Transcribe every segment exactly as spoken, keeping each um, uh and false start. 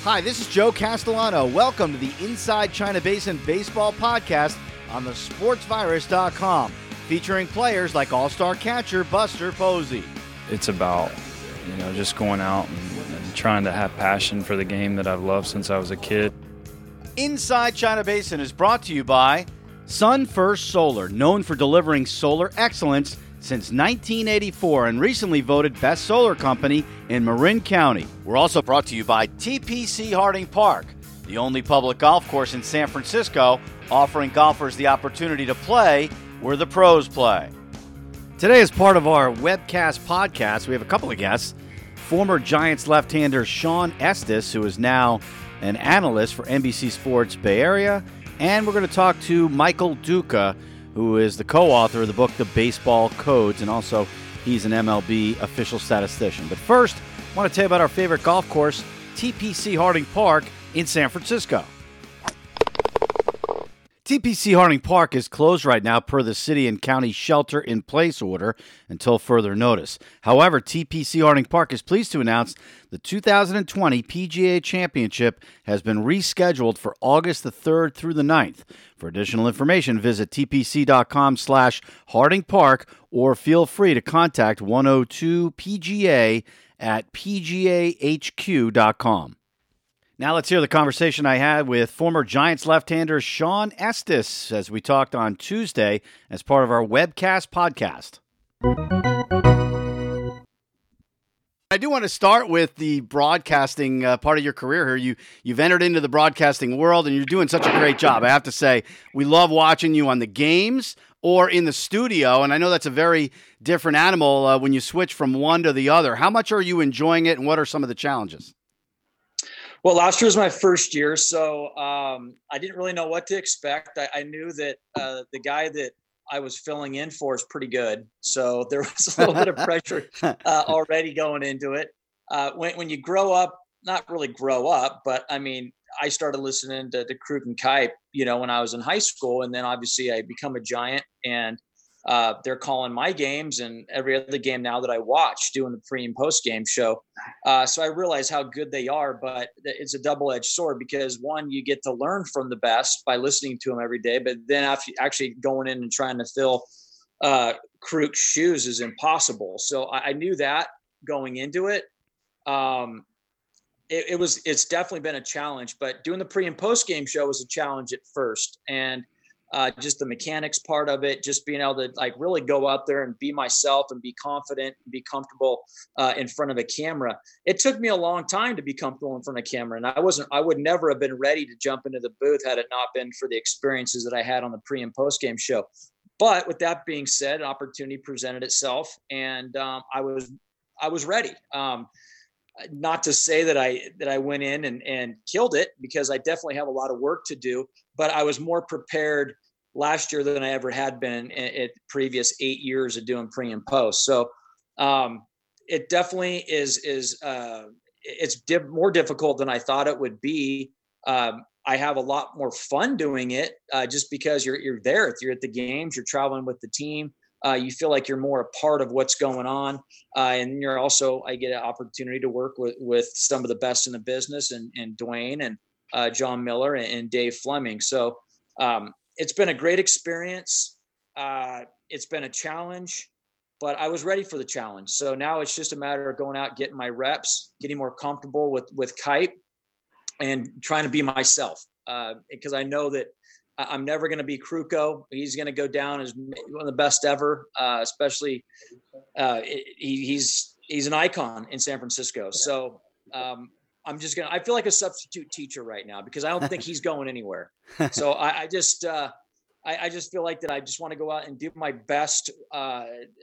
Hi, this is Joe Castellano. Welcome to the Inside China Basin Baseball Podcast on the sports virus dot com, featuring players like all-star catcher Buster Posey. It's about, you know, just going out and, and trying to have passion for the game that I've loved since I was a kid. Inside China Basin is brought to you by Sun First Solar, known for delivering solar excellence since nineteen eighty-four and recently voted Best Solar Company in Marin County. We're also brought to you by T P C Harding Park, the only public golf course in San Francisco offering golfers the opportunity to play where the pros play. Today, as part of our webcast podcast, we have a couple of guests. Former Giants left-hander Shawn Estes, who is now an analyst for N B C Sports Bay Area, and we're going to talk to Michael Duca, who is the co-author of the book, The Baseball Codes, and also he's an M L B official statistician. But first, I want to tell you about our favorite golf course, T P C Harding Park in San Francisco. T P C Harding Park is closed right now per the city and county shelter-in-place order until further notice. However, T P C Harding Park is pleased to announce the two thousand twenty P G A Championship has been rescheduled for August the third through the ninth. For additional information, visit tpc.com slash Harding Park or feel free to contact one oh two P G A at p g a h q dot com. Now let's hear the conversation I had with former Giants left-hander Shawn Estes as we talked on Tuesday as part of our webcast podcast. I do want to start with the broadcasting uh, part of your career here. You, you've entered into the broadcasting world, and you're doing such a great job. I have to say, we love watching you on the games or in the studio, and I know that's a very different animal uh, when you switch from one to the other. How much are you enjoying it, and what are some of the challenges? Well, last year was my first year, so um, I didn't really know what to expect. I, I knew that uh, the guy that I was filling in for is pretty good, so there was a little bit of pressure uh, already going into it. Uh, when, when you grow up, not really grow up, but I mean, I started listening to, to Kruk and Kuip, you know, when I was in high school, and then obviously I become a Giant, and Uh, they're calling my games and every other game now that I watch, doing the pre and post game show. Uh, so I realize how good they are, but it's a double-edged sword because one, you get to learn from the best by listening to them every day, but then after actually going in and trying to fill uh, Kruk's shoes is impossible. So I, I knew that going into it. Um, it, it was, it's definitely been a challenge, but doing the pre and post game show was a challenge at first. And Uh, just the mechanics part of it, just being able to like really go out there and be myself and be confident and be comfortable uh, in front of a camera. It took me a long time to be comfortable in front of a camera. And I wasn't, I would never have been ready to jump into the booth had it not been for the experiences that I had on the pre and post game show. But with that being said, an opportunity presented itself and um, I was, I was ready. Um, not to say that I, that I went in and, and killed it because I definitely have a lot of work to do, but I was more prepared last year than I ever had been in, in previous eight years of doing pre and post. So um, it definitely is, is uh, it's di- more difficult than I thought it would be. Um, I have a lot more fun doing it uh, just because you're, you're there, you're at the games, you're traveling with the team. Uh, you feel like you're more a part of what's going on. Uh, and you're also, I get an opportunity to work with, with some of the best in the business and, and Dwayne and uh, John Miller and, and Dave Fleming. So um, it's been a great experience. Uh, it's been a challenge, but I was ready for the challenge. So now it's just a matter of going out, getting my reps, getting more comfortable with, with Kuip and trying to be myself uh, because I know that I'm never going to be Kruko. He's going to go down as one of the best ever, uh, especially uh, he, he's he's an icon in San Francisco. So um, I'm just going to – I feel like a substitute teacher right now because I don't think he's going anywhere. So I, I just uh, I, I just feel like that I just want to go out and do my best uh,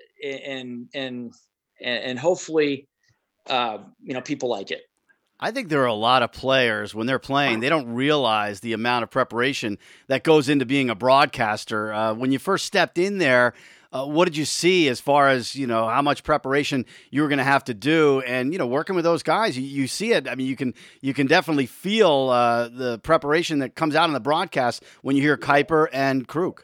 and, and, and hopefully, uh, you know, people like it. I think there are a lot of players, when they're playing, they don't realize the amount of preparation that goes into being a broadcaster. Uh, when you first stepped in there, uh, what did you see as far as, you know, how much preparation you were going to have to do? And, you know, working with those guys, you, you see it. I mean, you can you can definitely feel uh, the preparation that comes out in the broadcast when you hear Kuiper and Kruk.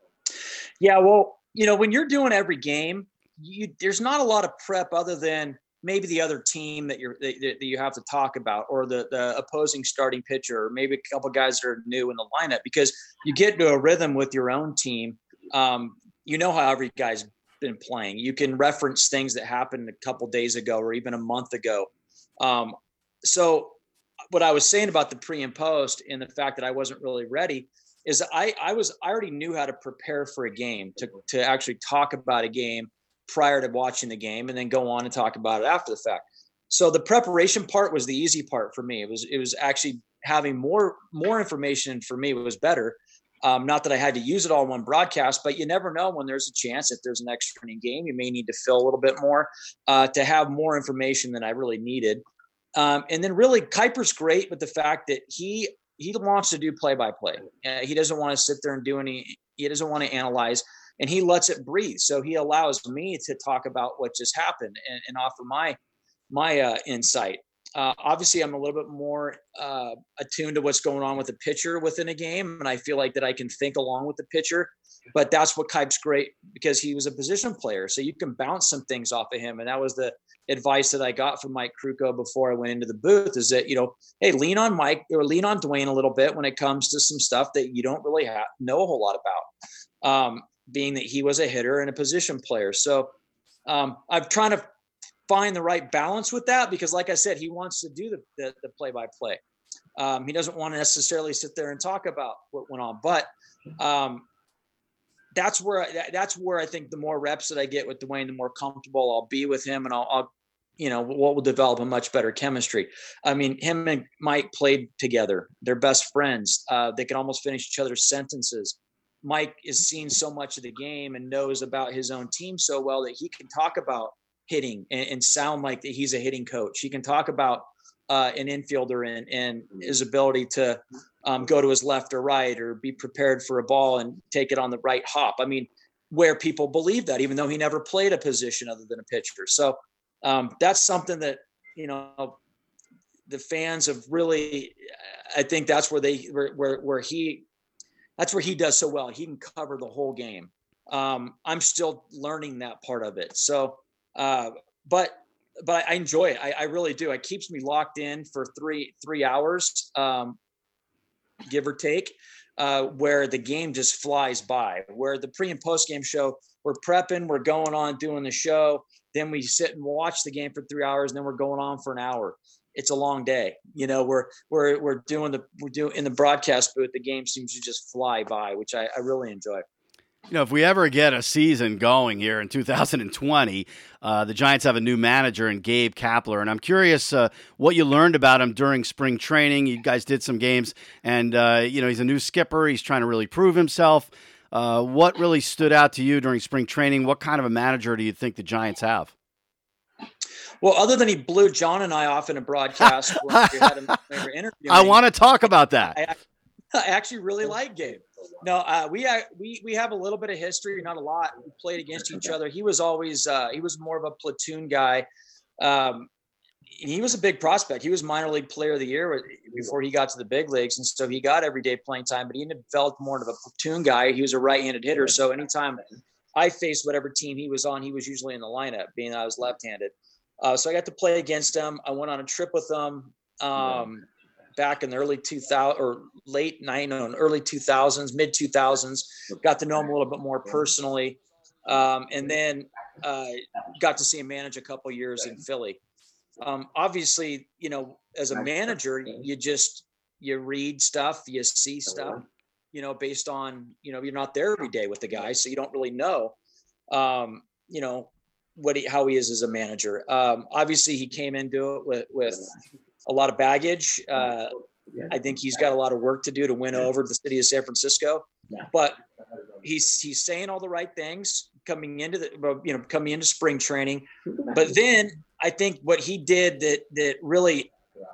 Yeah, well, you know, when you're doing every game, you, there's not a lot of prep other than maybe the other team that you're that, that you have to talk about, or the the opposing starting pitcher, or maybe a couple guys that are new in the lineup, because you get into a rhythm with your own team. Um, you know how every guy's been playing. You can reference things that happened a couple days ago or even a month ago. Um, so what I was saying about the pre and post and the fact that I wasn't really ready is I, I was, I already knew how to prepare for a game, to, to actually talk about a game prior to watching the game and then go on and talk about it after the fact. So the preparation part was the easy part for me. It was, it was actually having more, more information for me was better. Um, not that I had to use it all in one broadcast, but you never know when there's a chance. If there's an extra inning game, you may need to fill a little bit more uh, to have more information than I really needed. Um, and then really Kuiper's great with the fact that he, he wants to do play-by-play. Uh, he doesn't want to sit there and do any, he doesn't want to analyze, and he lets it breathe. So he allows me to talk about what just happened and, and offer my, my uh, insight. Uh, obviously, I'm a little bit more uh, attuned to what's going on with the pitcher within a game, and I feel like that I can think along with the pitcher. But that's what Kuip's great, because he was a position player, so you can bounce some things off of him. And that was the advice that I got from Mike Krukow before I went into the booth: is that, you know, hey, lean on Mike or lean on Dwayne a little bit when it comes to some stuff that you don't really have, know a whole lot about. Um, being that he was a hitter and a position player, so um, I'm trying to find the right balance with that, because like I said, he wants to do the, the, the play-by-play. Um, he doesn't want to necessarily sit there and talk about what went on, but um, that's where, I, that's where I think the more reps that I get with Dwayne, the more comfortable I'll be with him, and I'll, I'll you know, what will develop a much better chemistry. I mean, him and Mike played together. They're best friends. Uh, they can almost finish each other's sentences. Mike has seen so much of the game and knows about his own team so well that he can talk about hitting and, and sound like that he's a hitting coach. He can talk about uh, an infielder and, and his ability to um, go to his left or right, or be prepared for a ball and take it on the right hop. I mean, where people believe that, even though he never played a position other than a pitcher. So um, that's something that, you know, the fans have really, I think that's where they, where, where, where he, that's where he does so well. He can cover the whole game. Um, I'm still learning that part of it. So, Uh, but, but I enjoy it. I, I really do. It keeps me locked in for three, three hours, um, give or take, uh, where the game just flies by, where the pre and post game show, we're prepping, we're going on doing the show. Then we sit and watch the game for three hours and then we're going on for an hour. It's a long day. You know, we're, we're, we're doing the, we're doing in the broadcast booth, the game seems to just fly by, which I, I really enjoy. You know, if we ever get a season going here in two thousand twenty, uh, the Giants have a new manager in Gabe Kapler, and I'm curious uh, what you learned about him during spring training. You guys did some games, and, uh, you know, he's a new skipper. He's trying to really prove himself. Uh, what really stood out to you during spring training? What kind of a manager do you think the Giants have? Well, other than he blew John and I off in a broadcast when we had him we were interviewing, I want to talk about that. I, I actually really like Gabe. No, uh, we we we have a little bit of history, not a lot. We played against each other. He was always uh, he was more of a platoon guy. Um, he was a big prospect. He was minor league player of the year before he got to the big leagues, and so he got everyday playing time. But he developed more of a platoon guy. He was a right-handed hitter, so anytime I faced whatever team he was on, he was usually in the lineup, being that I was left-handed. Uh, so I got to play against him. I went on a trip with him. Um, back in the early two thousand or late nine, no, early two thousands, mid two thousands, got to know him a little bit more personally. Um, and then uh, got to see him manage a couple years in Philly. Um, obviously, you know, as a manager, you just, you read stuff, you see stuff, you know, based on, you know, you're not there every day with the guy, so you don't really know, um, you know, what he, how he is as a manager. Um, obviously he came into it with, with a lot of baggage. Uh, I think he's got a lot of work to do to win over the city of San Francisco, but he's, he's saying all the right things coming into the, you know, coming into spring training. But then I think what he did that, that really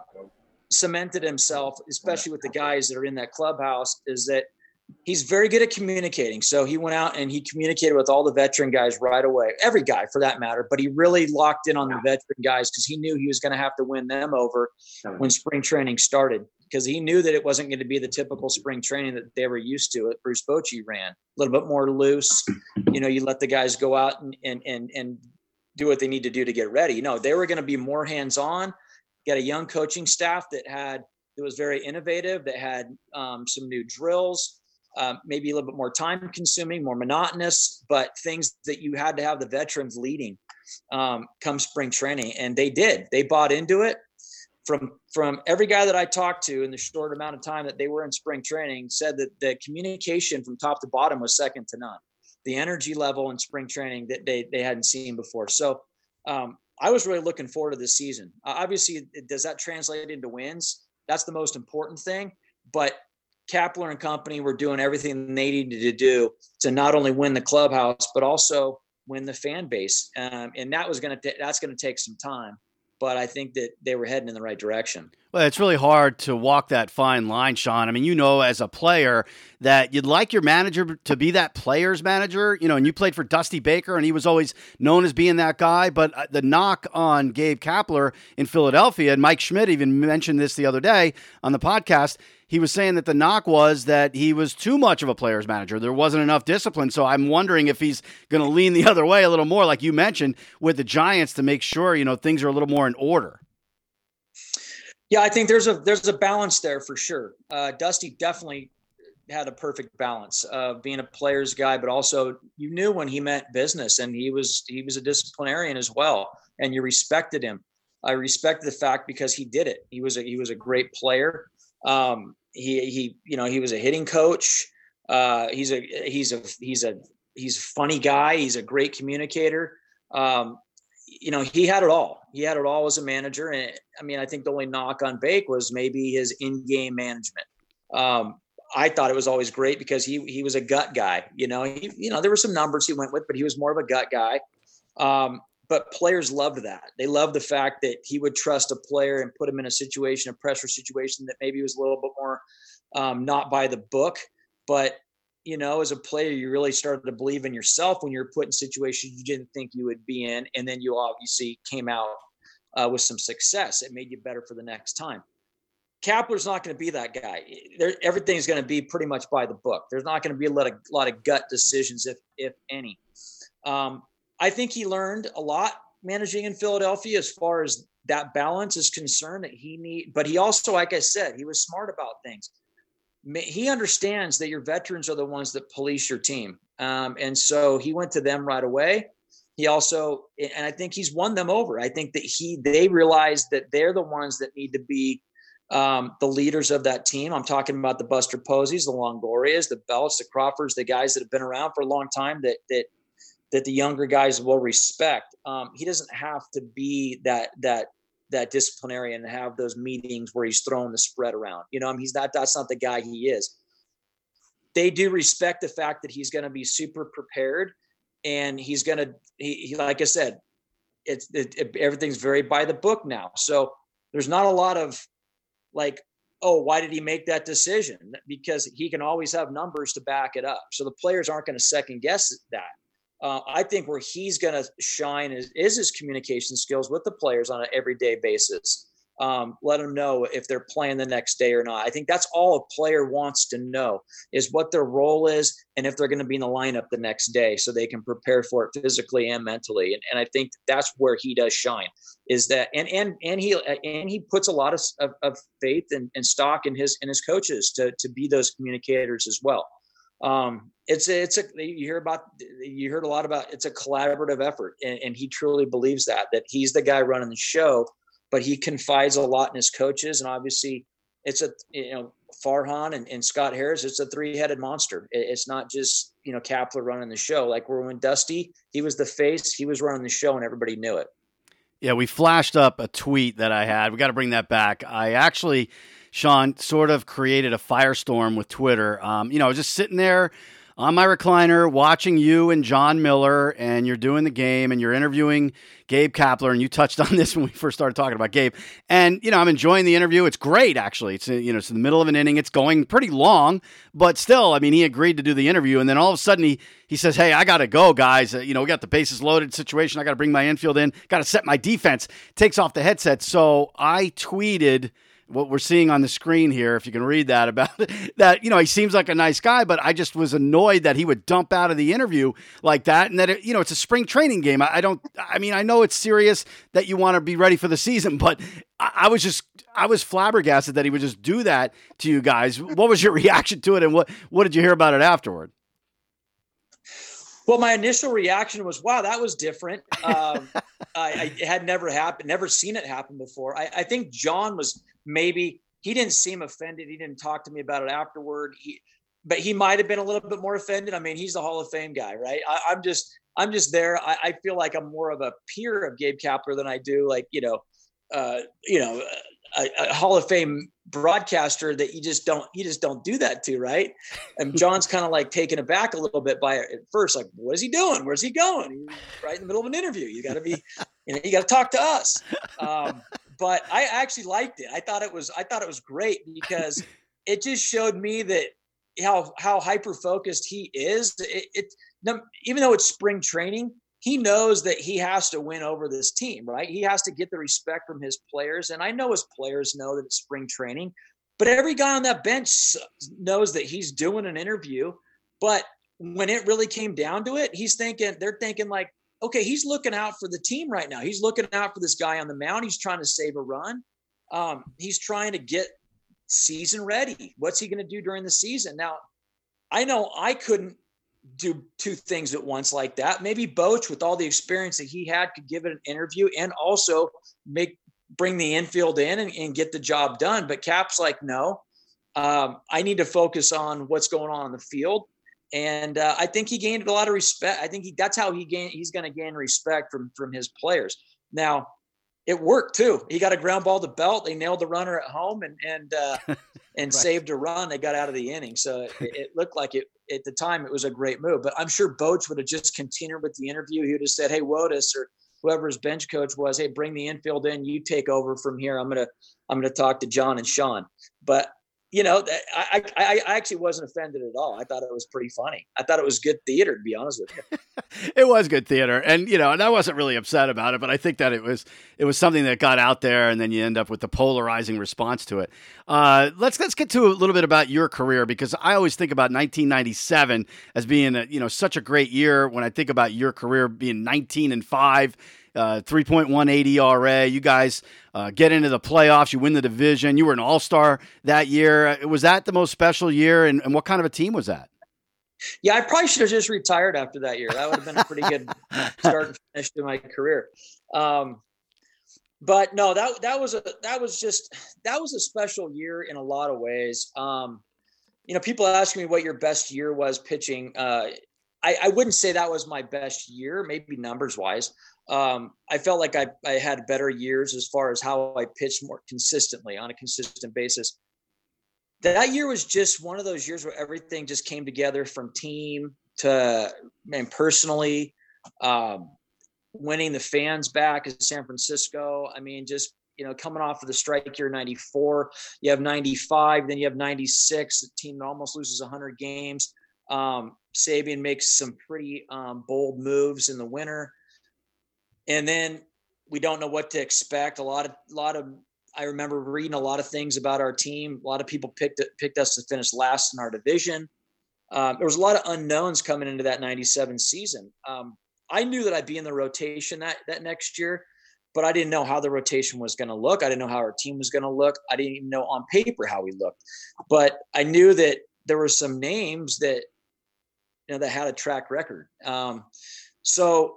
cemented himself, especially with the guys that are in that clubhouse, is that he's very good at communicating. So he went out and he communicated with all the veteran guys right away, every guy for that matter, but he really locked in on the veteran guys because he knew he was going to have to win them over when spring training started, because he knew that it wasn't going to be the typical spring training that they were used to. That Bruce Bochy ran a little bit more loose. You know, you let the guys go out and, and, and, and do what they need to do to get ready. No, they were going to be more hands-on, get a young coaching staff that had, that was very innovative, that had um, some new drills, um, maybe a little bit more time consuming, more monotonous, but things that you had to have the veterans leading um, come spring training. And they did, they bought into it. From, from every guy that I talked to in the short amount of time that they were in spring training said that the communication from top to bottom was second to none. The energy level in spring training that they, they hadn't seen before. So um, I was really looking forward to this season. Uh, obviously, does that translate into wins? That's the most important thing. But Kapler and company were doing everything they needed to do to not only win the clubhouse, but also win the fan base. Um, and that was going to, that's going to take some time. But I think that they were heading in the right direction. Well, it's really hard to walk that fine line, Sean. I mean, you know, as a player that you'd like your manager to be that player's manager, you know, and you played for Dusty Baker and he was always known as being that guy. But the knock on Gabe Kapler in Philadelphia, and Mike Schmidt even mentioned this the other day on the podcast, he was saying that the knock was that he was too much of a player's manager. There wasn't enough discipline. So I'm wondering if he's going to lean the other way a little more, like you mentioned, with the Giants to make sure, you know, things are a little more in order. Yeah, I think there's a there's a balance there for sure. Uh, Dusty definitely had a perfect balance of being a player's guy, but also you knew when he meant business, and he was he was a disciplinarian as well, and you respected him. I respected the fact because he did it. He was a he was a great player. Um, he he you know he was a hitting coach. Uh, he's a he's a he's a he's a funny guy. He's a great communicator. Um, you know, he had it all. He had it all as a manager. And I mean, I think the only knock on Bake was maybe his in-game management. Um, I thought it was always great because he he was a gut guy. You know, he, you know, there were some numbers he went with, but he was more of a gut guy. Um, but players loved that. They loved the fact that he would trust a player and put him in a situation, a pressure situation that maybe was a little bit more um, not by the book. But you know, as a player, you really started to believe in yourself when you're put in situations you didn't think you would be in. And then you obviously came out uh, with some success. It made you better for the next time. Kapler's not going to be that guy. There, everything's going to be pretty much by the book. There's not going to be a lot of, lot of gut decisions, if, if any. Um, I think he learned a lot managing in Philadelphia as far as that balance is concerned that he need, but he also, like I said, he was smart about things. He understands that your veterans are the ones that police your team. Um, and so he went to them right away. He also, and I think he's won them over. I think that he, they realize that they're the ones that need to be um, the leaders of that team. I'm talking about the Buster Posies, the Longorias, the Belts, the Crawfords, the guys that have been around for a long time that, that, that the younger guys will respect. Um, he doesn't have to be that, that, that disciplinarian and have those meetings where he's throwing the spread around. You know, I mean, he's not, that's not the guy he is. They do respect the fact that he's going to be super prepared and he's going to, he, he, like I said, it's, it, it, everything's very by the book now. So there's not a lot of like, oh, why did he make that decision? Because he can always have numbers to back it up. So the players aren't going to second guess that. Uh, I think where he's going to shine is, is his communication skills with the players on an everyday basis. Um, let them know if they're playing the next day or not. I think that's all a player wants to know is what their role is and if they're going to be in the lineup the next day so they can prepare for it physically and mentally. And, and I think that's where he does shine is that, and, and, and he, and he puts a lot of, of, of faith and, and stock in his, in his coaches to, to be those communicators as well. Um, it's a, it's a, you hear about, you heard a lot about, it's a collaborative effort. And, and he truly believes that, that he's the guy running the show, but he confides a lot in his coaches. And obviously it's a, you know, Farhan and, and Scott Harris, it's a three-headed monster. It, it's not just, you know, Kapler running the show. Like we're when Dusty, he was the face, he was running the show and everybody knew it. Yeah. We flashed up a tweet that I had. We got to bring that back. I actually, Sean, sort of created a firestorm with Twitter. Um, you know, I was just sitting there on my recliner watching you and John Miller, and you're doing the game, and you're interviewing Gabe Kapler, and you touched on this when we first started talking about Gabe. And, you know, I'm enjoying the interview. It's great, actually. It's, you know, it's in the middle of an inning. It's going pretty long, but still, I mean, he agreed to do the interview, and then all of a sudden he he says, hey, I got to go, guys. Uh, you know, we got the bases loaded situation. I got to bring my infield in. Got to set my defense. Takes off the headset. So I tweeted what we're seeing on the screen here, if you can read that, about that, you know, he seems like a nice guy, but I just was annoyed that he would dump out of the interview like that. And that, it, you know, it's a spring training game. I, I don't, I mean, I know it's serious that you want to be ready for the season, but I, I was just, I was flabbergasted that he would just do that to you guys. What was your reaction to it? And what, what did you hear about it afterward? Well, my initial reaction was, wow, that was different. Um, I, I had never happened, never seen it happen before. I, I think John was maybe, he didn't seem offended. He didn't talk to me about it afterward. He, but he might've been a little bit more offended. I mean, he's the Hall of Fame guy, right? I, I'm just, I'm just there. I, I feel like I'm more of a peer of Gabe Kapler than I do like, you know, uh, you know, a, a Hall of Fame broadcaster that you just don't, you just don't do that to, right? And John's kind of like taken aback a little bit by it at first, like, what is he doing? Where's he going? He's right in the middle of an interview. You got to be, you know, you got to talk to us. Um, but I actually liked it. I thought it was, I thought it was great because it just showed me that how, how hyper focused he is. It, it, even though it's spring training, he knows that he has to win over this team, right? He has to get the respect from his players. And I know his players know that it's spring training, but every guy on that bench knows that he's doing an interview. But when it really came down to it, he's thinking, they're thinking like, okay, he's looking out for the team right now. He's looking out for this guy on the mound. He's trying to save a run. Um, he's trying to get season ready. What's he going to do during the season? Now, I know I couldn't do two things at once like that. Maybe Boch, with all the experience that he had, could give it an interview and also make bring the infield in and, and get the job done. But Cap's like, no, um, I need to focus on what's going on in the field. And uh, I think he gained a lot of respect. I think he, that's how he gain. He's going to gain respect from from his players. Now, it worked too. He got a ground ball to Belt. They nailed the runner at home and and uh, and right. saved a run. They got out of the inning, so it, it looked like it at the time. It was a great move. But I'm sure Boch would have just continued with the interview. He would have said, "Hey, Wotus or whoever his bench coach was, hey, bring the infield in. You take over from here. I'm gonna I'm gonna talk to John and Sean." But you know, I, I I actually wasn't offended at all. I thought it was pretty funny. I thought it was good theater, to be honest with you. It was good theater, and you know, and I wasn't really upset about it, but I think that it was it was something that got out there, and then you end up with the polarizing response to it. Uh, let's let's get to a little bit about your career, because I always think about nineteen ninety-seven as being a, you know, such a great year. When I think about your career being nineteen and five. Uh, three point one eight E R A. You guys uh, get into the playoffs. You win the division. You were an all-star that year. Was that the most special year? And, and what kind of a team was that? Yeah, I probably should have just retired after that year. That would have been a pretty good start and finish to my career. Um, but no, that that was a that was just that was a special year in a lot of ways. Um, you know, people ask me what your best year was pitching. Uh, I, I wouldn't say that was my best year, maybe numbers wise. Um, I felt like I, I had better years as far as how I pitched more consistently on a consistent basis. That year was just one of those years where everything just came together, from team to and personally, um, winning the fans back in San Francisco. I mean, just, you know, coming off of the strike year, ninety-four, you have ninety-five, then you have ninety-six, the team that almost loses a hundred games. Um, Sabian makes some pretty um, bold moves in the winter. And then we don't know what to expect. A lot of, a lot of, I remember reading a lot of things about our team. A lot of people picked it, picked us to finish last in our division. Um, there was a lot of unknowns coming into that ninety-seven season. Um, I knew that I'd be in the rotation that, that next year, but I didn't know how the rotation was going to look. I didn't know how our team was going to look. I didn't even know on paper how we looked, but I knew that there were some names that, you know, that had a track record. Um, so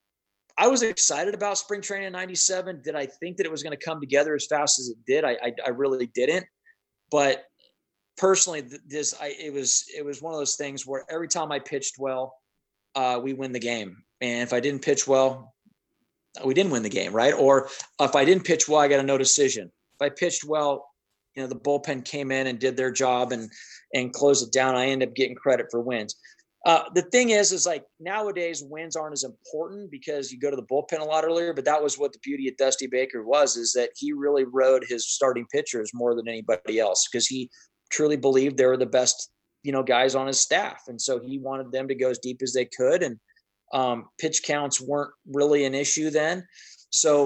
I was excited about spring training in ninety-seven. Did I think that it was going to come together as fast as it did? I, I, I really didn't. But personally, this I, it was it was one of those things where every time I pitched well, uh, we win the game. And if I didn't pitch well, we didn't win the game, right? Or if I didn't pitch well, I got a no decision. If I pitched well, you know, the bullpen came in and did their job and and closed it down. I ended up getting credit for wins. Uh, the thing is, is like nowadays wins aren't as important because you go to the bullpen a lot earlier, but that was what the beauty of Dusty Baker was, is that he really rode his starting pitchers more than anybody else because he truly believed they were the best, you know, guys on his staff. And so he wanted them to go as deep as they could. And um, pitch counts weren't really an issue then. So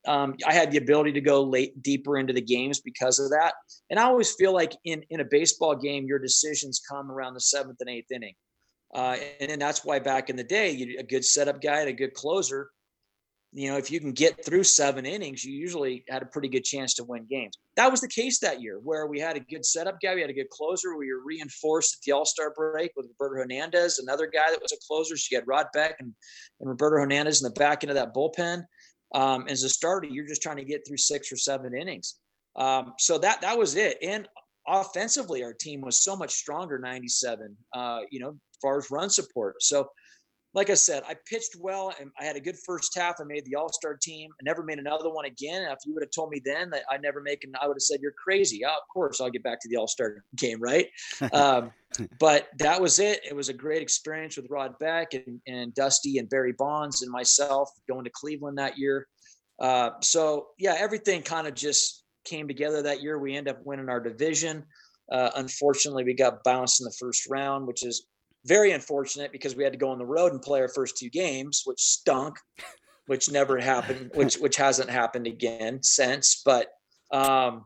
um, I had the ability to go late deeper into the games because of that. And I always feel like in, in a baseball game, your decisions come around the seventh and eighth inning. Uh, and then that's why back in the day, you, a good setup guy and a good closer, you know, if you can get through seven innings, you usually had a pretty good chance to win games. That was the case that year where we had a good setup guy. We had a good closer. We were reinforced at the All-Star break with Roberto Hernandez, another guy that was a closer. So you had Rod Beck and, and Roberto Hernandez in the back end of that bullpen. Um, as a starter, you're just trying to get through six or seven innings. Um, so that, that was it. And offensively, our team was so much stronger, ninety-seven, uh, you know, as far as run support. So, like I said, I pitched well and I had a good first half. I made the All-Star team. I never made another one again. And if you would have told me then that I'd never make it, I would have said, you're crazy. Oh, of course, I'll get back to the All-Star game, right? um, but that was it. It was a great experience with Rod Beck and, and Dusty and Barry Bonds and myself going to Cleveland that year. Uh, so, yeah, everything kind of just came together that year. We ended up winning our division. Uh, unfortunately, we got bounced in the first round, which is very unfortunate because we had to go on the road and play our first two games, which stunk, which never happened, which which hasn't happened again since. But um,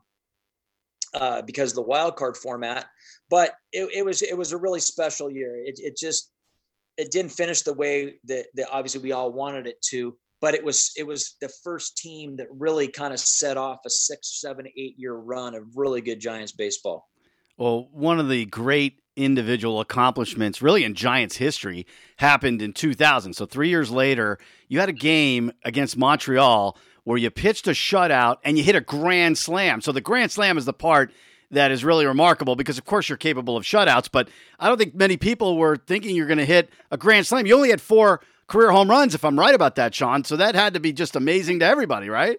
uh, because of the wild card format, but it, it was it was a really special year. It it just it didn't finish the way that, that obviously we all wanted it to. But it was it was the first team that really kind of set off a six, seven, eight year run of really good Giants baseball. Well, one of the great individual accomplishments really in Giants history happened in two thousand. So three years later, you had a game against Montreal where you pitched a shutout and you hit a grand slam. So the grand slam is the part that is really remarkable because, of course, you're capable of shutouts, but I don't think many people were thinking you're going to hit a grand slam. You only had four career home runs, if I'm right about that, Sean. So that had to be just amazing to everybody, right?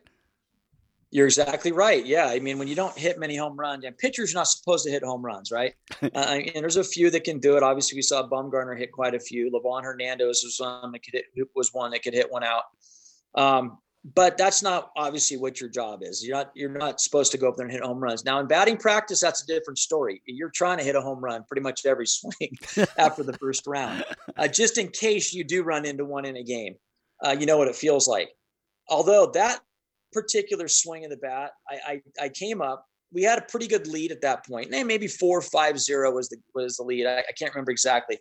You're exactly right. Yeah. I mean, when you don't hit many home runs, and pitchers are not supposed to hit home runs, right? uh, and there's a few that can do it. Obviously, we saw Bumgarner hit quite a few. Livan Hernandez was one that could hit, was one that could hit one out. Um, but that's not obviously what your job is. You're not you're not supposed to go up there and hit home runs. Now, in batting practice, that's a different story. You're trying to hit a home run pretty much every swing after the first round, uh, just in case you do run into one in a game. Uh, you know what it feels like. Although that particular swing of the bat, I, I I came up. We had a pretty good lead at that point. And maybe four five zero was the was the lead. I, I can't remember exactly.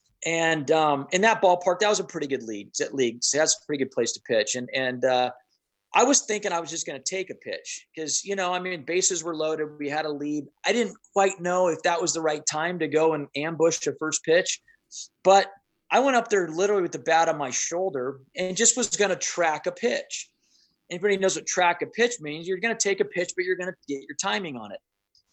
And um, in that ballpark, that was a pretty good lead. League, so that's a pretty good place to pitch. And and uh, I was thinking I was just going to take a pitch because you know I mean bases were loaded. We had a lead. I didn't quite know if that was the right time to go and ambush the first pitch, but I went up there literally with the bat on my shoulder and just was going to track a pitch. Anybody knows what track a pitch means? You're going to take a pitch, but you're going to get your timing on it.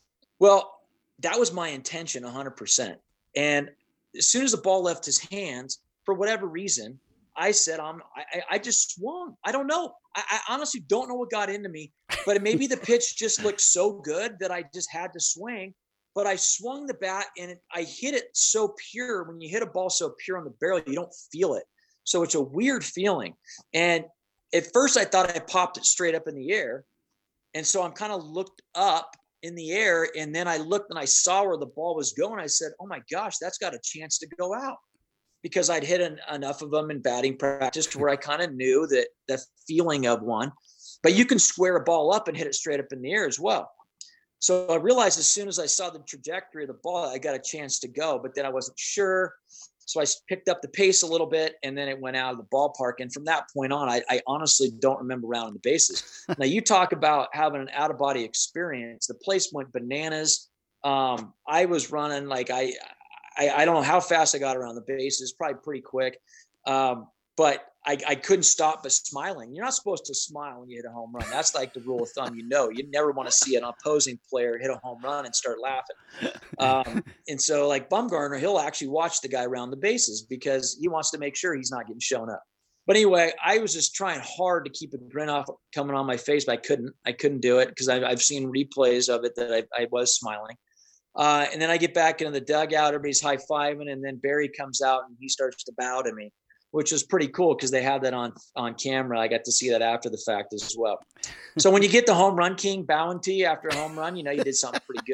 Well, that was my intention one hundred percent. And as soon as the ball left his hands, for whatever reason, I said, I'm, I, I just swung. I don't know. I, I honestly don't know what got into me, but maybe the pitch just looked so good that I just had to swing. But I swung the bat and it, I hit it so pure. When you hit a ball so pure on the barrel, you don't feel it. So it's a weird feeling. And at first I thought I popped it straight up in the air. And so I'm kind of looked up in the air. And then I looked and I saw where the ball was going. I said, oh my gosh, that's got a chance to go out, because I'd hit an, enough of them in batting practice to where I kind of knew that the feeling of one, but you can square a ball up and hit it straight up in the air as well. So I realized as soon as I saw the trajectory of the ball, I got a chance to go, but then I wasn't sure. So I picked up the pace a little bit and then it went out of the ballpark. And from that point on, I, I honestly don't remember rounding the bases. Now you talk about having an out of body experience. The place went bananas. Um, I was running like I, I, I don't know how fast I got around the bases, probably pretty quick. Um, but I, I couldn't stop but smiling. You're not supposed to smile when you hit a home run. That's like the rule of thumb. You know, you never want to see an opposing player hit a home run and start laughing. Um, and so like Bumgarner, he'll actually watch the guy around the bases because he wants to make sure he's not getting shown up. But anyway, I was just trying hard to keep a grin off coming on my face, but I couldn't. I couldn't do it because I've, I've seen replays of it that I, I was smiling. Uh, and then I get back into the dugout, everybody's high-fiving, and then Barry comes out and he starts to bow to me, which was pretty cool because they have that on, on camera. I got to see that after the fact as well. So when you get the home run king bowing to you after a home run, you know, you did something pretty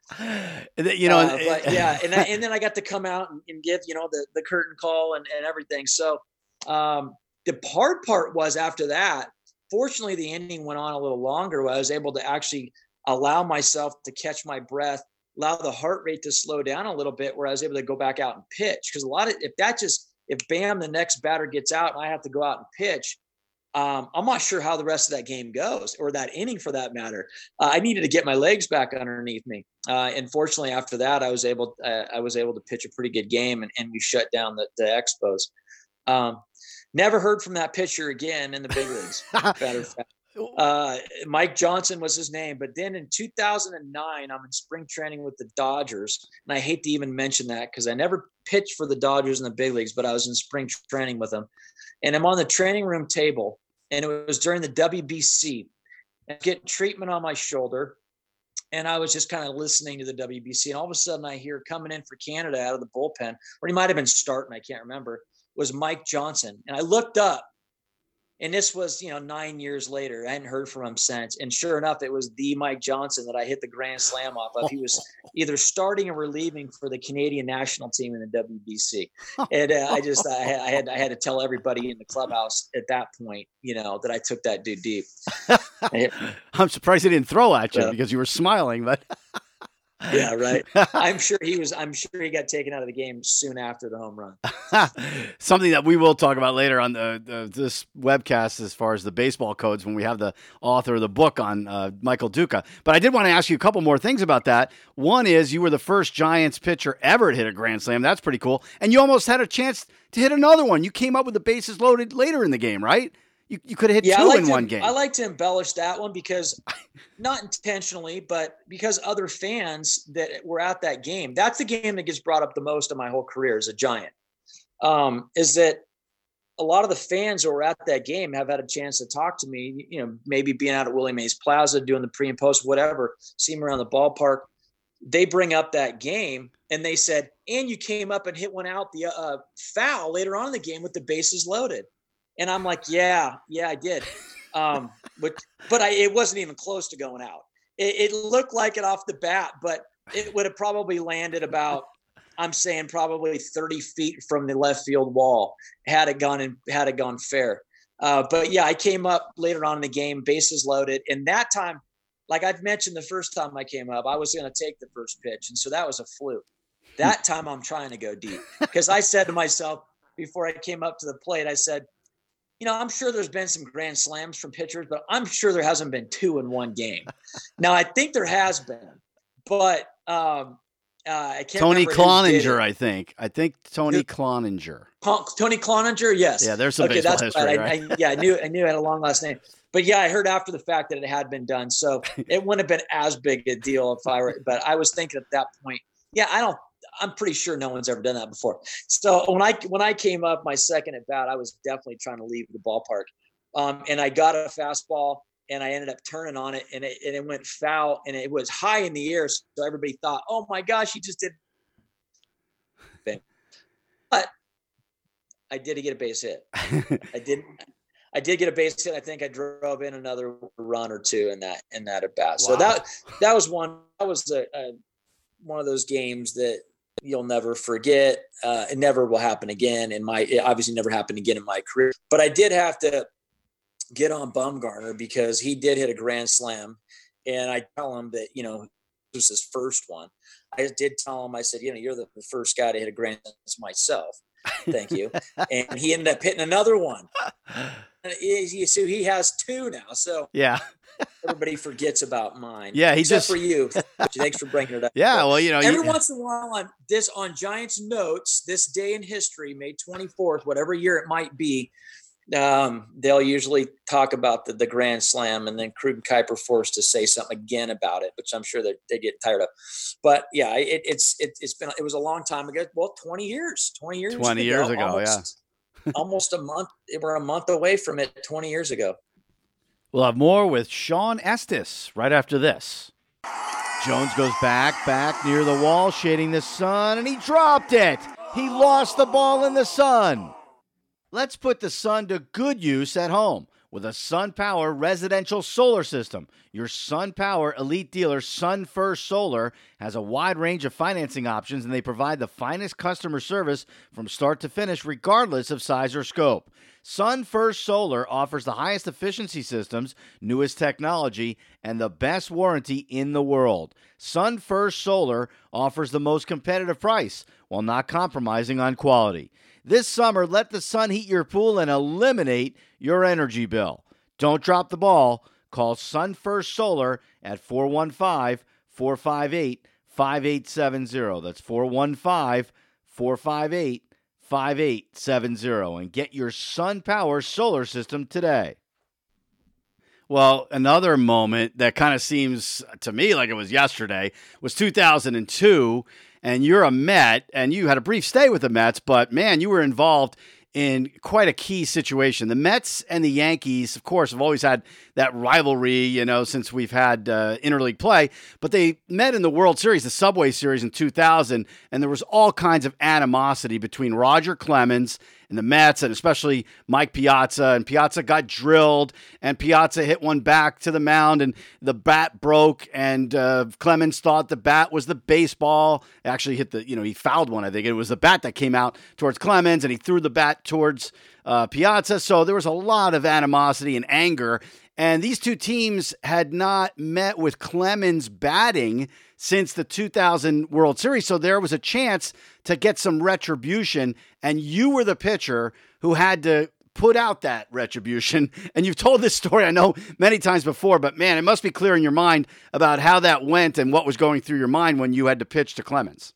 good. You know, uh, but yeah. And, I, and then I got to come out and, and give, you know, the, the curtain call and, and everything. So um, the hard part was after that, fortunately, the inning went on a little longer where I was able to actually allow myself to catch my breath, allow the heart rate to slow down a little bit where I was able to go back out and pitch. Because a lot of, if that just, if bam, the next batter gets out and I have to go out and pitch, um, I'm not sure how the rest of that game goes, or that inning for that matter. Uh, I needed to get my legs back underneath me. Uh, and fortunately, after that, I was able, uh, I was able to pitch a pretty good game, and, and we shut down the, the Expos. Um, never heard from that pitcher again in the big leagues. Matter of fact. Uh, Mike Johnson was his name. But then in two thousand nine, I'm in spring training with the Dodgers. And I hate to even mention that because I never pitched for the Dodgers in the big leagues, but I was in spring training with them. And I'm on the training room table, and it was during the W B C. I get treatment on my shoulder, and I was just kind of listening to the W B C. And all of a sudden I hear coming in for Canada out of the bullpen, or he might have been starting, I can't remember, was Mike Johnson. And I looked up, and this was, you know, nine years later. I hadn't heard from him since. And sure enough, it was the Mike Johnson that I hit the grand slam off of. He was either starting or relieving for the Canadian national team in the W B C. And uh, I just, I had, I had, I had to tell everybody in the clubhouse at that point, you know, that I took that dude deep. I'm surprised he didn't throw at you Yeah. because you were smiling, but Yeah, right. I'm sure he was, I'm sure he got taken out of the game soon after the home run. something that we will talk about later on the, the this webcast as far as the baseball codes when we have the author of the book on uh, Michael Duca. But I did want to ask you a couple more things about that. One is you were the first Giants pitcher ever to hit a grand slam. That's pretty cool. And you almost had a chance to hit another one. You came up with the bases loaded later in the game, right? You you could have hit Yeah, two I like in to, one game. I like to embellish that one because, not intentionally, but because other fans that were at that game, that's the game that gets brought up the most in my whole career as a Giant, um, is that a lot of the fans who were at that game have had a chance to talk to me, you know, maybe being out at Willie Mays Plaza, doing the pre and post, whatever, see them around the ballpark. They bring up that game and they said, and you came up and hit one out the uh, foul later on in the game with the bases loaded. And I'm like, yeah, yeah, I did. Um, but but I, it wasn't even close to going out. It, it looked like it off the bat, but it would have probably landed about, I'm saying probably thirty feet from the left field wall had it gone and had it gone fair. Uh, but yeah, I came up later on in the game, bases loaded. And that time, like I've mentioned the first time I came up, I was going to take the first pitch. And so that was a fluke. That time I'm trying to go deep because I said to myself before I came up to the plate, I said, you know, I'm sure there's been some grand slams from pitchers, but I'm sure there hasn't been two in one game. Now, I think there has been, but um, uh, I can't Tony remember who did Cloninger, it. I think. I think Tony Cloninger. Tony Cloninger, yes. Yeah, there's some okay, baseball that's history, right. right? I, I, yeah, I knew I knew it had a long last name. But yeah, I heard after the fact that it had been done, so it wouldn't have been as big a deal if I were. But I was thinking at that point, yeah, I don't. I'm pretty sure no one's ever done that before. So when I when I came up my second at bat, I was definitely trying to leave the ballpark, um, and I got a fastball, and I ended up turning on it, and it and it went foul, and it was high in the air, so everybody thought, "Oh my gosh, he just did." But I did get a base hit. I did. I did get a base hit. I think I drove in another run or two in that in that at bat. So Wow. that that was one. That was a, a one of those games that you'll never forget. Uh, it never will happen again in my. It obviously never happened again in my career. But I did have to get on Bumgarner because he did hit a grand slam, and I tell him that you know this was his first one. I did tell him. I said, you know, you're the first guy to hit a grand slam myself. Thank you. And he ended up hitting another one. And he, so he has two now. So Yeah. everybody forgets about mine. Yeah, he except just- for you. Thanks for bringing it up. Yeah, well, you know, Every you, once in a while on this on Giants Notes, this day in history, May twenty-fourth, whatever year it might be, um, they'll usually talk about the, the Grand Slam, and then Krug and Kuiper forced to say something again about it, which I'm sure that they get tired of. But yeah, it, it's it, it's been it was a long time ago. Well, twenty years, twenty years, twenty years ago, almost, yeah, almost a month. We're a month away from it. twenty years ago. We'll have more with Sean Estes right after this. Jones goes back, back near the wall, shading the sun, and he dropped it. He lost the ball in the sun. Let's put the sun to good use at home with a SunPower residential solar system. Your SunPower elite dealer, SunFirst Solar, has a wide range of financing options, and they provide the finest customer service from start to finish, regardless of size or scope. SunFirst Solar offers the highest efficiency systems, newest technology, and the best warranty in the world. SunFirst Solar offers the most competitive price while not compromising on quality. This summer, let the sun heat your pool and eliminate your energy bill. Don't drop the ball. Call SunFirst Solar at four one five, four five eight, five eight seven zero. That's four one five, four five eight, five eight seven zero and get your SunPower solar system today. Well, another moment that kind of seems to me like it was yesterday was two thousand two, and you're a Met, and you had a brief stay with the Mets, but man, you were involved in quite a key situation. The Mets and the Yankees, of course, have always had that rivalry, you know, since we've had uh, interleague play, but they met in the World Series, the Subway Series in two thousand, and there was all kinds of animosity between Roger Clemens and the Mets, and especially Mike Piazza, and Piazza got drilled, and Piazza hit one back to the mound, and the bat broke, and uh, Clemens thought the bat was the baseball. It actually hit the, you know, he fouled one, I think. It was the bat that came out towards Clemens, and he threw the bat towards uh, Piazza, so there was a lot of animosity and anger, and these two teams had not met with Clemens batting since the two thousand World Series, so there was a chance to get some retribution, and you were the pitcher who had to put out that retribution. And you've told this story, I know, many times before, but man, it must be clear in your mind about how that went and what was going through your mind when you had to pitch to Clemens.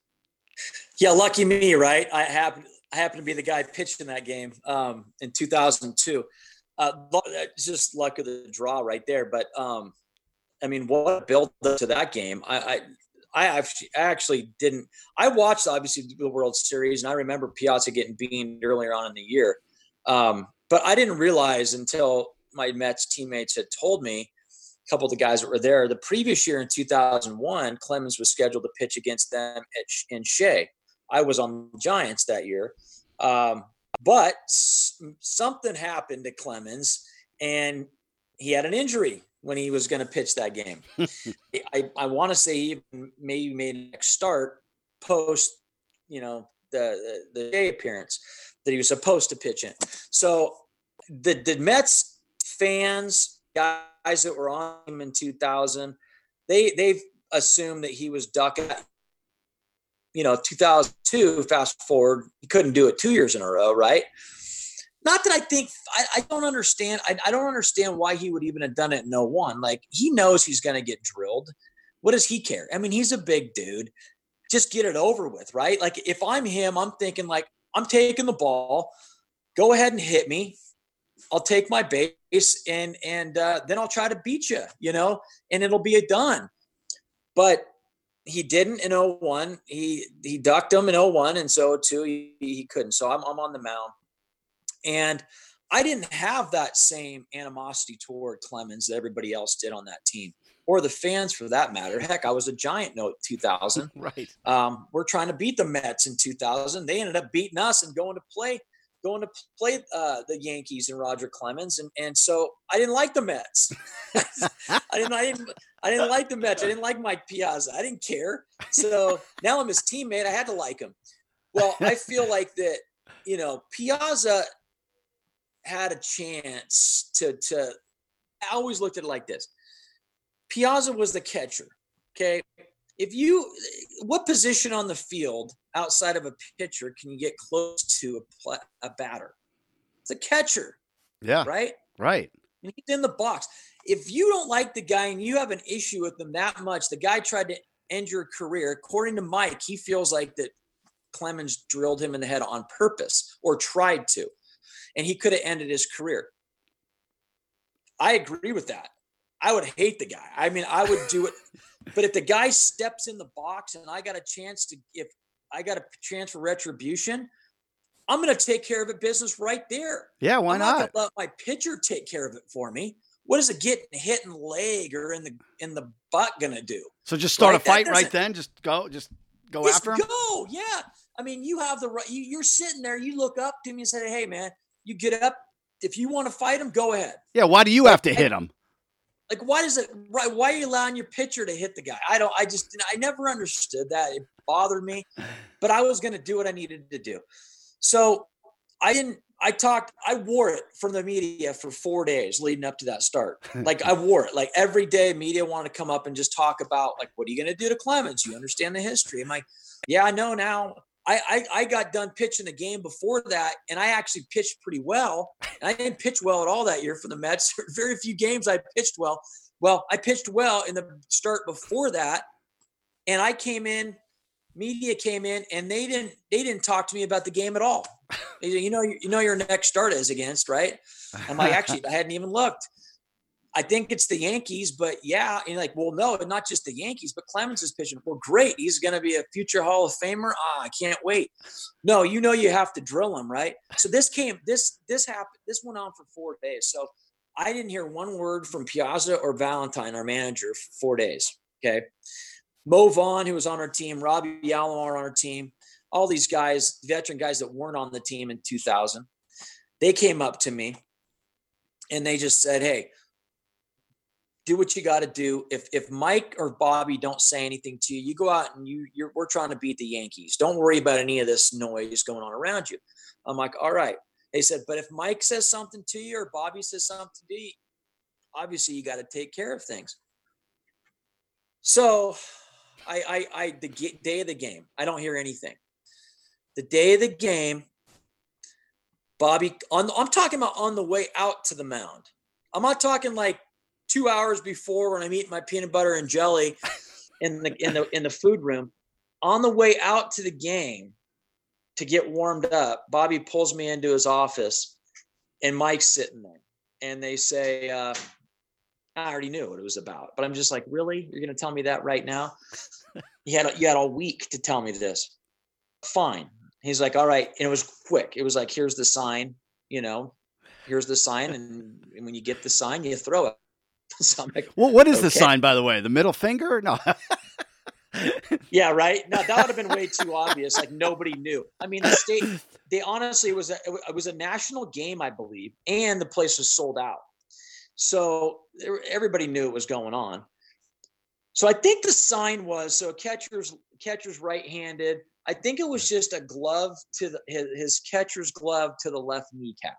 Yeah, lucky me, right? I happened, I happened to be the guy pitched in that game um, in two thousand two. Uh, it's just luck of the draw right there. But um, I mean, what built up to that game? I, I, I actually, I actually didn't. I watched obviously the World Series, and I remember Piazza getting beamed earlier on in the year. Um, but I didn't realize until my Mets teammates had told me, a couple of the guys that were there, the previous year in two thousand one, Clemens was scheduled to pitch against them at, in Shea. I was on the Giants that year. Um, but s- something happened to Clemens, and he had an injury when he was going to pitch that game. I, I want to say he even maybe made a next start post, you know, the, the, the day appearance that he was supposed to pitch in. So the, the Mets fans, guys that were on him in two thousand, they, they've assumed that he was ducking, you know, two thousand two, fast forward, he couldn't do it two years in a row, right? Not that I think I, I don't understand. I, I don't understand why he would even have done it in oh one. Like, he knows he's going to get drilled. What does he care? I mean, he's a big dude. Just get it over with, right? Like, if I'm him, I'm thinking like, I'm taking the ball. Go ahead and hit me. I'll take my base, and and uh, then I'll try to beat you, you know, and it'll be a done. But he didn't in oh one. He he ducked him in oh one, and so too he, he couldn't. So I'm I'm on the mound. And I didn't have that same animosity toward Clemens that everybody else did on that team, or the fans for that matter. Heck, I was a Giant in two thousand. Right. Um, we're trying to beat the Mets in two thousand. They ended up beating us and going to play, going to play uh, the Yankees and Roger Clemens. And and so I didn't like the Mets. I didn't, I didn't, I didn't like the Mets. I didn't like Mike Piazza. I didn't care. So now I'm his teammate. I had to like him. Well, I feel like that, you know, Piazza had a chance to, to, I always looked at it like this. Piazza was the catcher. Okay. If you, what position on the field outside of a pitcher can you get close to a, a batter? It's a catcher. Yeah. Right. Right. And he's in the box. If you don't like the guy and you have an issue with him that much, the guy tried to end your career. According to Mike, he feels like that Clemens drilled him in the head on purpose or tried to, and he could have ended his career. I agree with that. I would hate the guy. I mean, I would do it. But if the guy steps in the box and I got a chance to, if I got a chance for retribution, I'm going to take care of it business right there. Yeah, why I'm not? not going to let my pitcher take care of it for me. What is it getting hit in the leg or in the in the butt going to do? So just start right? a fight right then? Just go, just go just after him? Go, yeah. I mean, you have the right. You, you're sitting there. You look up to me and say, "Hey, man, you get up. if you want to fight him, go ahead. Yeah. Why do you have to hit him? Like, why does it, right? Why are you allowing your pitcher to hit the guy? I don't, I just, I never understood that. It bothered me, but I was going to do what I needed to do. So I didn't, I talked, I wore it from the media for four days leading up to that start. Like I wore it, like every day media wanted to come up and just talk about like, what are you going to do to Clemens? You understand the history. I'm like, yeah, I know now. I, I, I got done pitching the game before that, and I actually pitched pretty well. And I didn't pitch well at all that year for the Mets. Very few games I pitched well. Well, I pitched well in the start before that, and I came in. Media came in, and they didn't they didn't talk to me about the game at all. They said, you know, you know, your next start is against, right? I'm like, actually, I hadn't even looked. I think it's the Yankees, but yeah, and you're like, well, no, not just the Yankees, but Clemens is pitching. Well, great, he's going to be a future Hall of Famer. Ah, I can't wait. No, you know, you have to drill him, right? So this came, this this happened, this went on for four days. So I didn't hear one word from Piazza or Valentine, our manager, for four days. Okay, Mo Vaughn, who was on our team, Robbie Alomar on our team, all these guys, veteran guys that weren't on the team in two thousand, they came up to me and they just said, hey, do what you got to do. If if Mike or Bobby don't say anything to you, you go out and you you're we're trying to beat the Yankees. Don't worry about any of this noise going on around you. I'm like, all right. They said, but if Mike says something to you or Bobby says something to you, obviously you got to take care of things. So I I I the day of the game, I don't hear anything. The day of the game, Bobby on I'm talking about on the way out to the mound. I'm not talking like two hours before when I'm eating my peanut butter and jelly in the in the in the food room. On the way out to the game to get warmed up, Bobby pulls me into his office, and Mike's sitting there. And they say, uh, I already knew what it was about. But I'm just like, really? You're going to tell me that right now? You had, you had all week to tell me this. Fine. He's like, all right. And it was quick. It was like, here's the sign, you know, here's the sign. And, and when you get the sign, you throw it. So I'm like, well, what is okay. the sign, by the way? The middle finger? No. Yeah, right. No, that would have been way too obvious. Like nobody knew. I mean, the state, they honestly, it was a, it was a national game, I believe, and the place was sold out. So everybody knew it was going on. So I think the sign was, so catcher's, catcher's right-handed. I think it was just a glove to the, his, his catcher's glove to the left kneecap.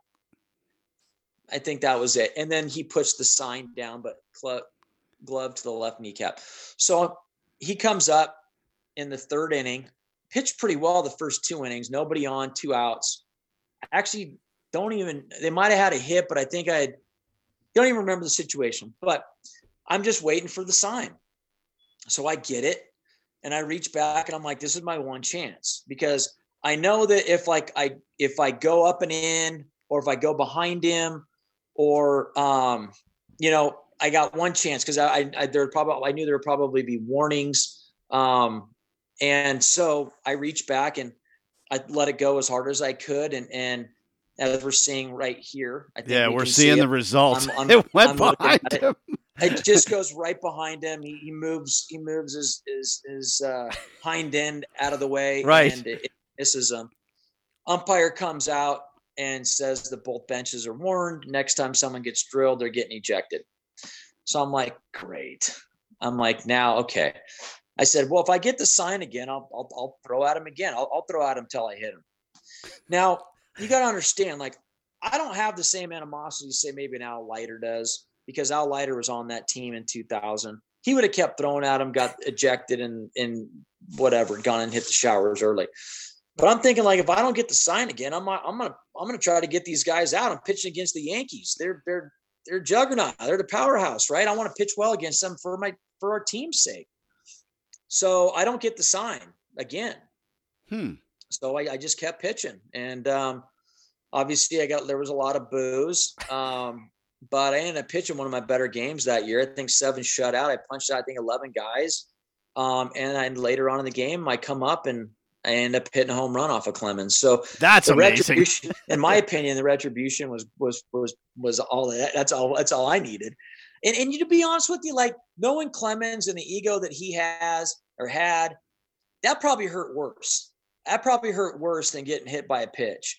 I think that was it. And then he puts the sign down, but glove, glove to the left kneecap. So he comes up in the third inning, pitched pretty well the first two innings, nobody on, two outs. Actually, don't even, they might have had a hit, but I think I had, don't even remember the situation. But I'm just waiting for the sign. So I get it. And I reach back and I'm like, this is my one chance. Because I know that if like I if I go up and in, or if I go behind him, or um, you know, I got one chance because I, I there probably I knew there would probably be warnings, um, and so I reached back and I let it go as hard as I could, and and as we're seeing right here, I think yeah, we we're can seeing see the it. results. I'm, I'm, it went I'm looking behind at it. him. It just goes right behind him. He, he moves. He moves his his, his uh, hind end out of the way, right, and it, it misses him. Umpire comes out and says that both benches are warned. Next time someone gets drilled, they're getting ejected. So I'm like, great. I'm like, now, okay. I said, well, if I get the sign again, I'll I'll, I'll throw at him again. I'll, I'll throw at him till I hit him. Now, you got to understand, like, I don't have the same animosity, say maybe an Al Leiter does, because Al Leiter was on that team in two thousand. He would have kept throwing at him, got ejected, and and whatever, gone and hit the showers early. But I'm thinking, like, if I don't get the sign again, I'm I'm gonna I'm gonna try to get these guys out. I'm pitching against the Yankees. They're they're they're juggernaut. They're the powerhouse, right? I want to pitch well against them for my for our team's sake. So I don't get the sign again. Hmm. So I, I just kept pitching, and um, obviously I got there was a lot of boos. Um, but I ended up pitching one of my better games that year. I think seven shutout. I punched out I think eleven guys, um, and then later on in the game I come up and I end up hitting a home run off of Clemens. So that's the amazing. Retribution, in my opinion, the retribution was was was was all that. That's all. That's all I needed. And and to be honest with you, like knowing Clemens and the ego that he has or had, that probably hurt worse. That probably hurt worse than getting hit by a pitch.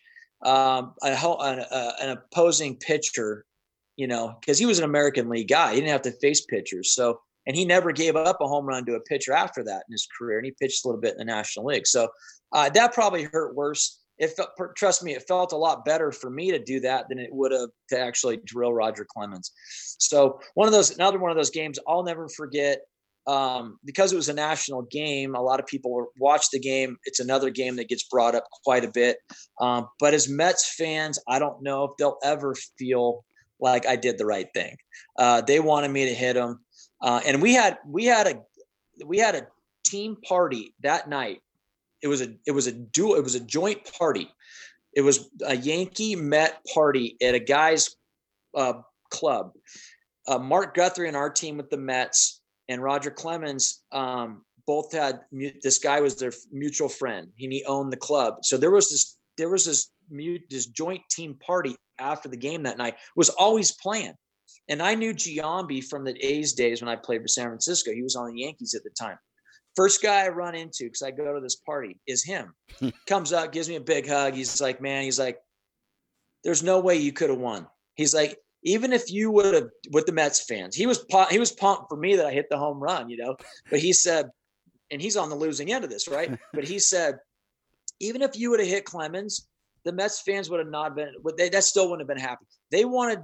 um, a, an, a, an opposing pitcher, you know, because he was an American League guy. He didn't have to face pitchers. So, and he never gave up a home run to a pitcher after that in his career. And he pitched a little bit in the National League. So uh, that probably hurt worse. It felt, trust me, it felt a lot better for me to do that than it would have to actually drill Roger Clemens. So one of those, another one of those games I'll never forget, um, because it was a national game. A lot of people watch the game. It's another game that gets brought up quite a bit. Um, but as Mets fans, I don't know if they'll ever feel like I did the right thing. Uh, they wanted me to hit them. Uh, and we had, we had a, we had a team party that night. It was a, it was a dual, it was a joint party. It was a Yankee Met party at a guy's uh, club. Uh, Mark Guthrie and our team with the Mets and Roger Clemens um, both had, this guy was their mutual friend and he owned the club. So there was this, there was this, this joint team party after the game that night. It was always planned. And I knew Giambi from the A's days when I played for San Francisco. He was on the Yankees at the time. First guy I run into, because I go to this party, is him. Comes up, gives me a big hug. He's like, man, he's like, there's no way you could have won. He's like, even if you would have, with the Mets fans, he was he was pumped for me that I hit the home run, you know. But he said, and he's on the losing end of this, right? But he said, even if you would have hit Clemens, the Mets fans would have not been, they, that still wouldn't have been happy. They wanted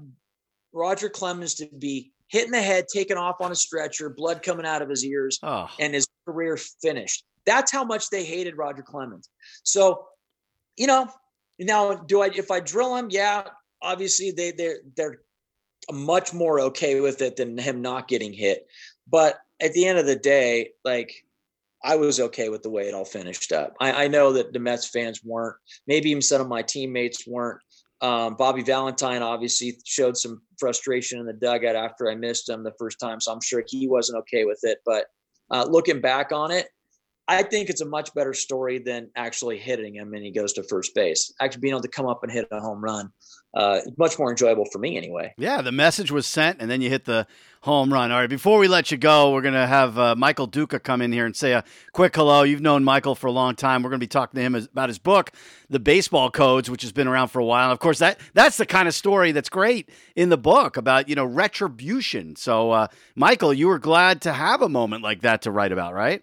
Roger Clemens to be hit in the head, taken off on a stretcher, blood coming out of his ears, oh. and his career finished. That's how much they hated Roger Clemens. So, you know, now do I, if I drill him, yeah, obviously they, they're, they're much more okay with it than him not getting hit. But at the end of the day, like, I was okay with the way it all finished up. I, I know that the Mets fans weren't, maybe even some of my teammates weren't. Um, Bobby Valentine obviously showed some frustration in the dugout after I missed him the first time. So I'm sure he wasn't okay with it, but uh, looking back on it, I think it's a much better story than actually hitting him and he goes to first base. Actually being able to come up and hit a home run, uh, much more enjoyable for me anyway. Yeah, the message was sent and then you hit the home run. All right, before we let you go, we're going to have uh, Michael Duca come in here and say a quick hello. You've known Michael for a long time. We're going to be talking to him about his book, The Baseball Codes, which has been around for a while. And of course, that that's the kind of story that's great in the book about, you know, retribution. So, uh, Michael, you were glad to have a moment like that to write about, right?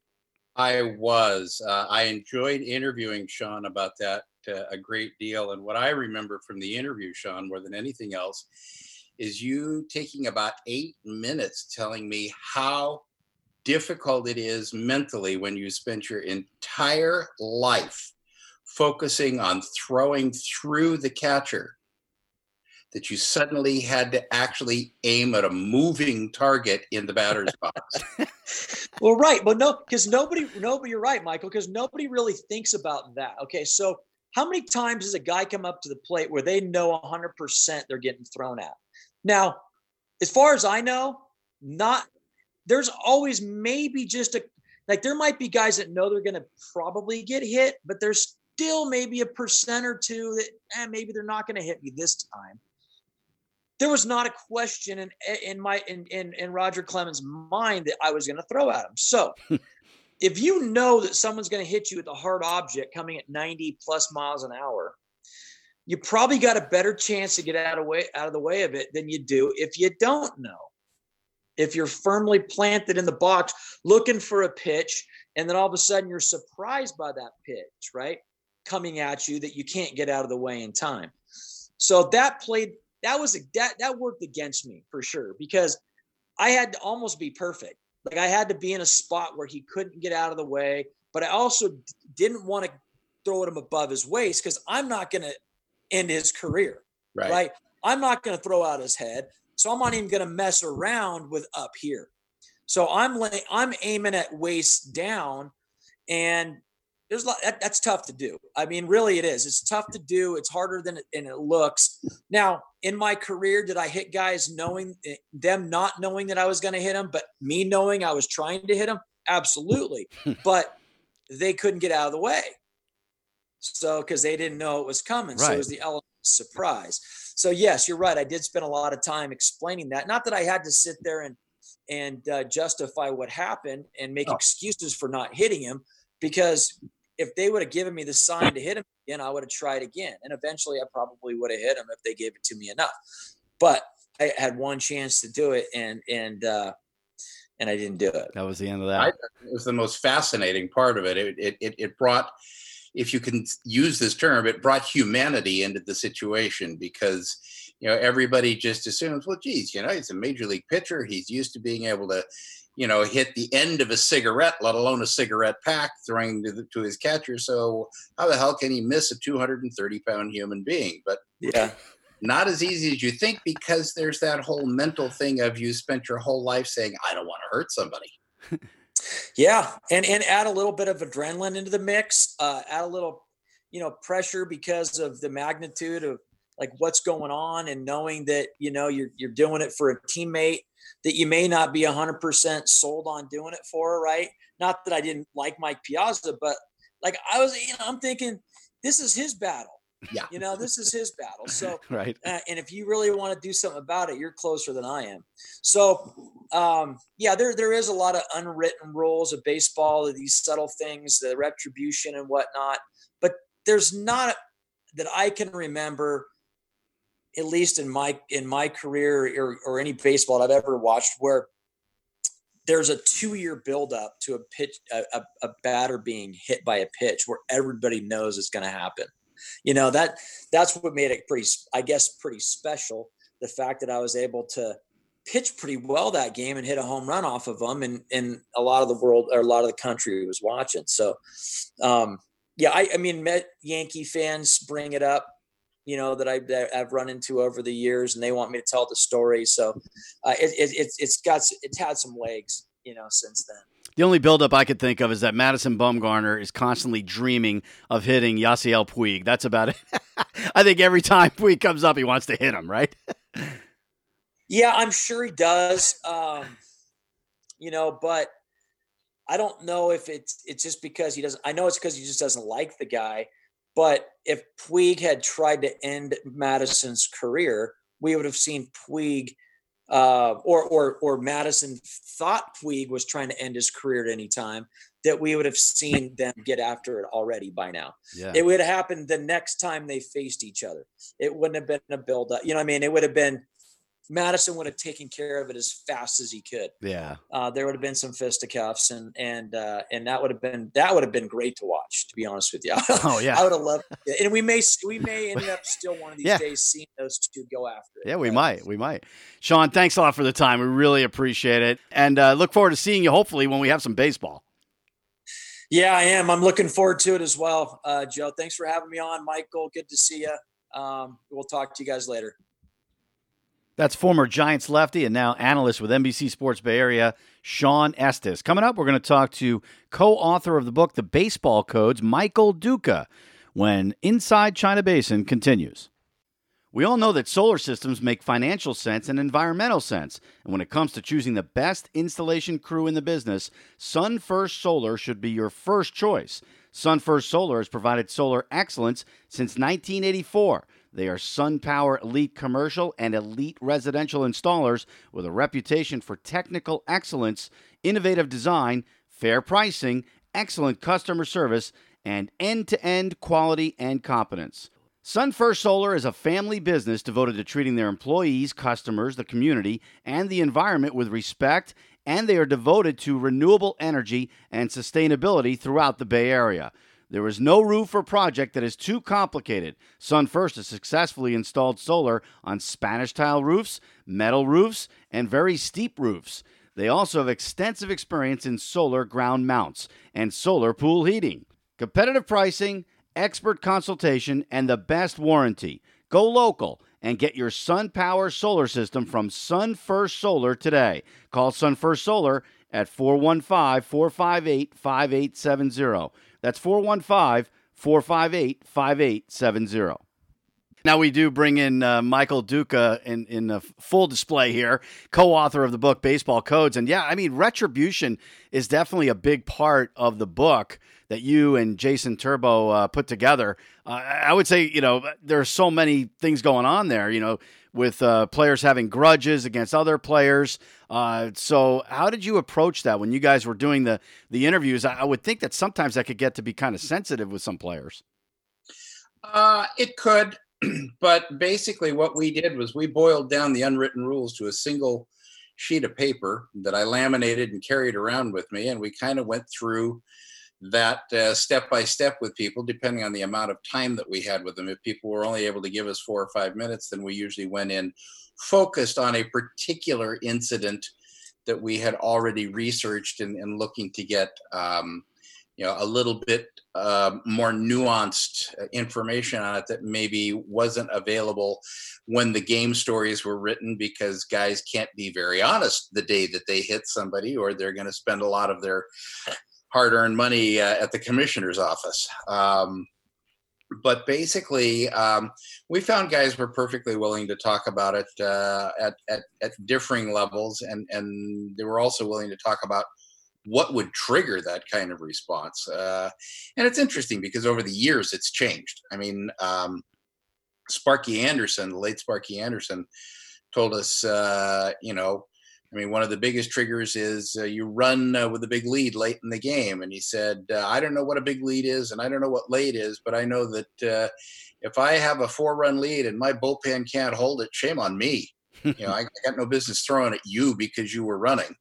I was. Uh, I enjoyed interviewing Sean about that uh, a great deal. And what I remember from the interview, Sean, more than anything else, is you taking about eight minutes telling me how difficult it is mentally when you spent your entire life focusing on throwing through the catcher, that you suddenly had to actually aim at a moving target in the batter's box. Well, right. But no, because nobody, nobody, you're right, Michael, because nobody really thinks about that. Okay. So how many times does a guy come up to the plate where they know one hundred percent they're getting thrown at? Now, as far as I know, not, there's always maybe just a, like there might be guys that know they're going to probably get hit, but there's still maybe a percent or two that eh, maybe they're not going to hit me this time. There was not a question in in my in in, in Roger Clemens' mind that I was going to throw at him. So, if you know that someone's going to hit you with a hard object coming at ninety plus miles an hour, you probably got a better chance to get out of way out of the way of it than you do if you don't know. If you're firmly planted in the box looking for a pitch, and then all of a sudden you're surprised by that pitch, right, coming at you that you can't get out of the way in time. So that played. That was a, that that worked against me for sure, because I had to almost be perfect. Like I had to be in a spot where he couldn't get out of the way, but I also d- didn't want to throw at him above his waist because I'm not going to end his career, right. right? I'm not going to throw out his head, so I'm not even going to mess around with up here. So I'm lay, I'm aiming at waist down, and there's a lot, that, that's tough to do. I mean, really it is. It's tough to do. It's harder than it, than it looks. Now, in my career, did I hit guys knowing them not knowing that I was going to hit them, but me knowing I was trying to hit them? Absolutely. But they couldn't get out of the way. So, because they didn't know it was coming. Right. So it was the element of surprise. So yes, you're right. I did spend a lot of time explaining that. Not that I had to sit there and, and uh, justify what happened and make oh. excuses for not hitting him, because if they would have given me the sign to hit him again, I would have tried again. And eventually I probably would have hit him if they gave it to me enough. But I had one chance to do it, and and uh, and I didn't do it. That was the end of that. I, it was the most fascinating part of it. It, it. it it brought, if you can use this term, it brought humanity into the situation, because, you know, everybody just assumes, well, geez, you know, he's a major league pitcher. He's used to being able to, you know, hit the end of a cigarette, let alone a cigarette pack, throwing to, the, to his catcher. So how the hell can he miss a two hundred thirty pound human being? But yeah. Not as easy as you think, because there's that whole mental thing of you spent your whole life saying, I don't want to hurt somebody. Yeah. And, and add a little bit of adrenaline into the mix, uh, add a little, you know, pressure because of the magnitude of like what's going on, and knowing that, you know, you're, you're doing it for a teammate that you may not be a hundred percent sold on doing it for. Right. Not that I didn't like Mike Piazza, but like I was, you know, I'm thinking this is his battle. Yeah. You know, this is his battle. So, right. Uh, and if you really want to do something about it, you're closer than I am. So, um, yeah, there, there is a lot of unwritten rules of baseball, these subtle things, the retribution and whatnot, but there's not that I can remember, at least in my, in my career or, or any baseball that I've ever watched, where there's a two year buildup to a pitch, a, a, a batter being hit by a pitch where everybody knows it's going to happen. You know, that that's what made it pretty, I guess, pretty special. The fact that I was able to pitch pretty well that game and hit a home run off of them. And, and a lot of the world, or a lot of the country was watching. So, um, yeah, I, I mean, met Yankee fans bring it up, you know, that, I, that I've run into over the years, and they want me to tell the story. So uh, it, it, it's, it's got, it's had some legs, you know, since then. The only buildup I could think of is that Madison Bumgarner is constantly dreaming of hitting Yasiel Puig. That's about it. I think every time Puig comes up, he wants to hit him, right? Yeah, I'm sure he does. Um, you know, but I don't know if it's it's just because he doesn't. I know it's because he just doesn't like the guy. But if Puig had tried to end Madison's career, we would have seen Puig. Uh, or, or, or Madison thought Puig was trying to end his career at any time, that we would have seen them get after it already by now. Yeah. It would have happened the next time they faced each other. It wouldn't have been a build up. You know what I mean? It would have been, Madison would have taken care of it as fast as he could. Yeah. Uh, there would have been some fisticuffs, and, and, uh, and that would have been, that would have been great to watch, to be honest with you. Oh yeah. I would have loved it. And we may, we may end up still one of these yeah. days seeing those two go after it. Yeah, we but, might. We might. Sean, thanks a lot for the time. We really appreciate it. And uh, look forward to seeing you, hopefully, when we have some baseball. Yeah, I am. I'm looking forward to it as well. Uh, Joe, thanks for having me on. Michael, good to see you. Um, we'll talk to you guys later. That's former Giants lefty and now analyst with N B C Sports Bay Area, Sean Estes. Coming up, we're going to talk to co-author of the book, The Baseball Codes, Michael Duca, when Inside China Basin continues. We all know that solar systems make financial sense and environmental sense. And when it comes to choosing the best installation crew in the business, SunFirst Solar should be your first choice. SunFirst Solar has provided solar excellence since nineteen eighty-four. They are SunPower Elite Commercial and Elite Residential installers with a reputation for technical excellence, innovative design, fair pricing, excellent customer service, and end-to-end quality and competence. SunFirst Solar is a family business devoted to treating their employees, customers, the community, and the environment with respect, and they are devoted to renewable energy and sustainability throughout the Bay Area. There is no roof or project that is too complicated. SunFirst has successfully installed solar on Spanish tile roofs, metal roofs, and very steep roofs. They also have extensive experience in solar ground mounts and solar pool heating. Competitive pricing, expert consultation, and the best warranty. Go local and get your SunPower solar system from SunFirst Solar today. Call SunFirst Solar at four one five, four five eight, five eight seven zero. That's four one five, four five eight, five eight seven zero. Now we do bring in uh, Michael Duca in, in a full display here, co-author of the book Baseball Codes. And yeah, I mean, retribution is definitely a big part of the book that you and Jason Turbo uh, put together. Uh, I would say, you know, there are so many things going on there. You know, with uh, players having grudges against other players. Uh, so how did you approach that when you guys were doing the, the interviews? I, I would think that sometimes that could get to be kind of sensitive with some players. Uh, it could, but basically what we did was we boiled down the unwritten rules to a single sheet of paper that I laminated and carried around with me. And we kind of went through that uh, step by step with people, depending on the amount of time that we had with them. If people were only able to give us four or five minutes, then we usually went in focused on a particular incident that we had already researched and, and looking to get, um, you know, a little bit uh, more nuanced information on it that maybe wasn't available when the game stories were written, because guys can't be very honest the day that they hit somebody, or they're going to spend a lot of their hard-earned money uh, at the commissioner's office. Um, but basically, um, we found guys were perfectly willing to talk about it uh, at, at, at differing levels, and, and they were also willing to talk about what would trigger that kind of response. Uh, and it's interesting because over the years it's changed. I mean, um, Sparky Anderson, the late Sparky Anderson, told us, uh, you know, I mean, one of the biggest triggers is uh, you run uh, with a big lead late in the game. And he said, uh, I don't know what a big lead is, and I don't know what late is, but I know that uh, if I have a four-run lead and my bullpen can't hold it, shame on me. You know, I, I got no business throwing at you because you were running.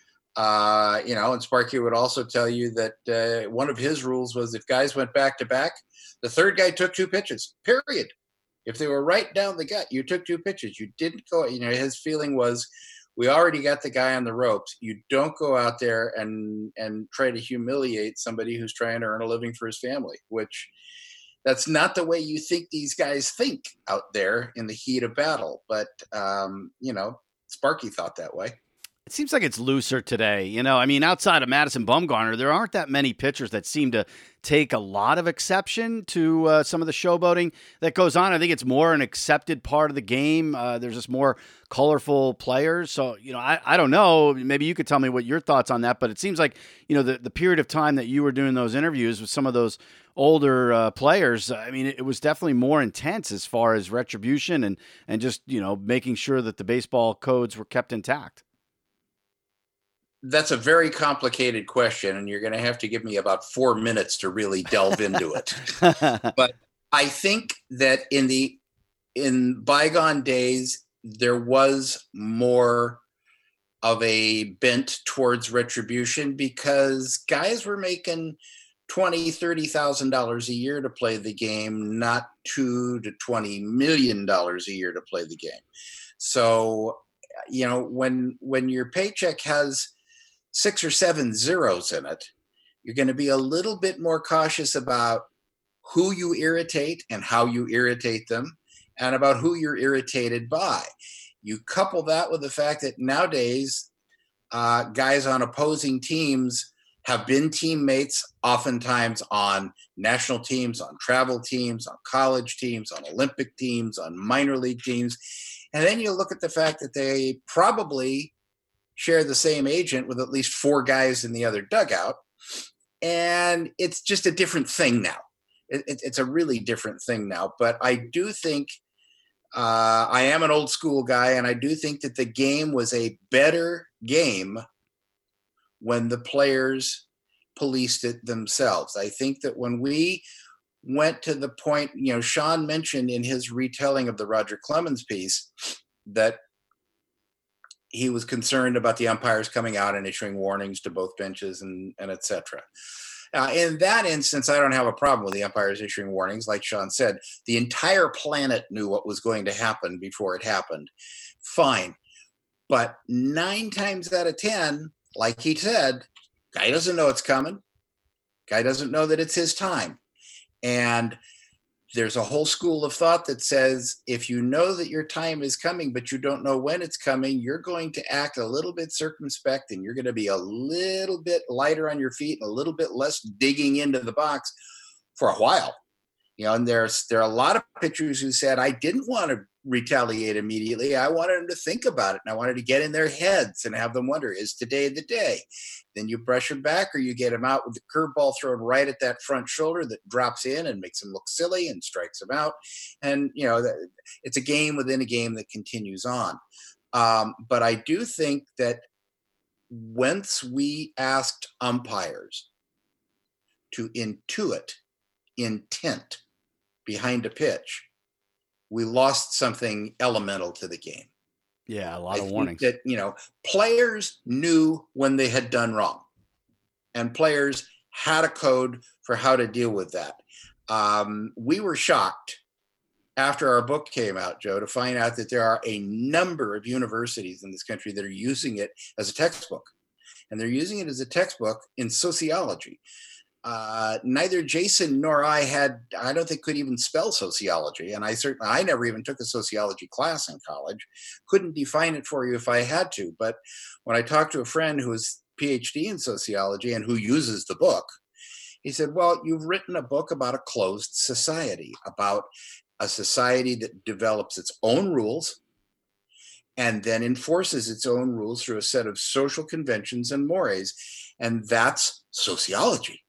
Uh, you know, and Sparky would also tell you that uh, one of his rules was if guys went back-to-back, the third guy took two pitches, period. If they were right down the gut, you took two pitches. You didn't go, you know, his feeling was, we already got the guy on the ropes. You don't go out there and and try to humiliate somebody who's trying to earn a living for his family, which that's not the way you think these guys think out there in the heat of battle. But, um, you know, Sparky thought that way. It seems like it's looser today. You know, I mean, outside of Madison Bumgarner, there aren't that many pitchers that seem to take a lot of exception to uh, some of the showboating that goes on. I think it's more an accepted part of the game. Uh, there's just more colorful players. So, you know, I, I don't know. Maybe you could tell me what your thoughts on that. But it seems like, you know, the, the period of time that you were doing those interviews with some of those older uh, players, I mean, it, it was definitely more intense as far as retribution and, and just, you know, making sure that the baseball codes were kept intact. That's a very complicated question, and you're going to have to give me about four minutes to really delve into it. But I think that in the in bygone days, there was more of a bent towards retribution because guys were making twenty, thirty thousand dollars a year to play the game, not two to twenty million dollars a year to play the game. So, you know, when when your paycheck has six or seven zeros in it, you're going to be a little bit more cautious about who you irritate and how you irritate them, and about who you're irritated by. You couple that with the fact that nowadays uh, guys on opposing teams have been teammates oftentimes on national teams, on travel teams, on college teams, on Olympic teams, on minor league teams. And then you look at the fact that they probably share the same agent with at least four guys in the other dugout. And it's just a different thing now. It, it, it's a really different thing now. But I do think uh, I am an old school guy, and I do think that the game was a better game when the players policed it themselves. I think that when we went to the point, you know, Sean mentioned in his retelling of the Roger Clemens piece that he was concerned about the umpires coming out and issuing warnings to both benches and, and et cetera. Uh, in that instance, I don't have a problem with the umpires issuing warnings. Like Sean said, the entire planet knew what was going to happen before it happened. Fine. But nine times out of ten, like he said, guy doesn't know it's coming. Guy doesn't know that it's his time. And there's a whole school of thought that says if you know that your time is coming, but you don't know when it's coming, you're going to act a little bit circumspect, and you're going to be a little bit lighter on your feet and a little bit less digging into the box for a while. You know, and there's there are a lot of pitchers who said, I didn't want to retaliate immediately. I wanted them to think about it, and I wanted to get in their heads and have them wonder, is today the day? Then you brush them back, or you get them out with the curveball thrown right at that front shoulder that drops in and makes them look silly and strikes them out. And, you know, it's a game within a game that continues on. Um, but I do think that once we asked umpires to intuit intent behind a pitch, we lost something elemental to the game. Yeah, a lot I of warnings. That, you know, players knew when they had done wrong, and players had a code for how to deal with that. Um, we were shocked after our book came out, Joe, to find out that there are a number of universities in this country that are using it as a textbook, and they're using it as a textbook in sociology. Uh, neither Jason nor I had, I don't think, could even spell sociology. And I certainly, I never even took a sociology class in college. Couldn't define it for you if I had to. But when I talked to a friend who was PhD in sociology and who uses the book, he said, well, you've written a book about a closed society, about a society that develops its own rules and then enforces its own rules through a set of social conventions and mores. And that's sociology.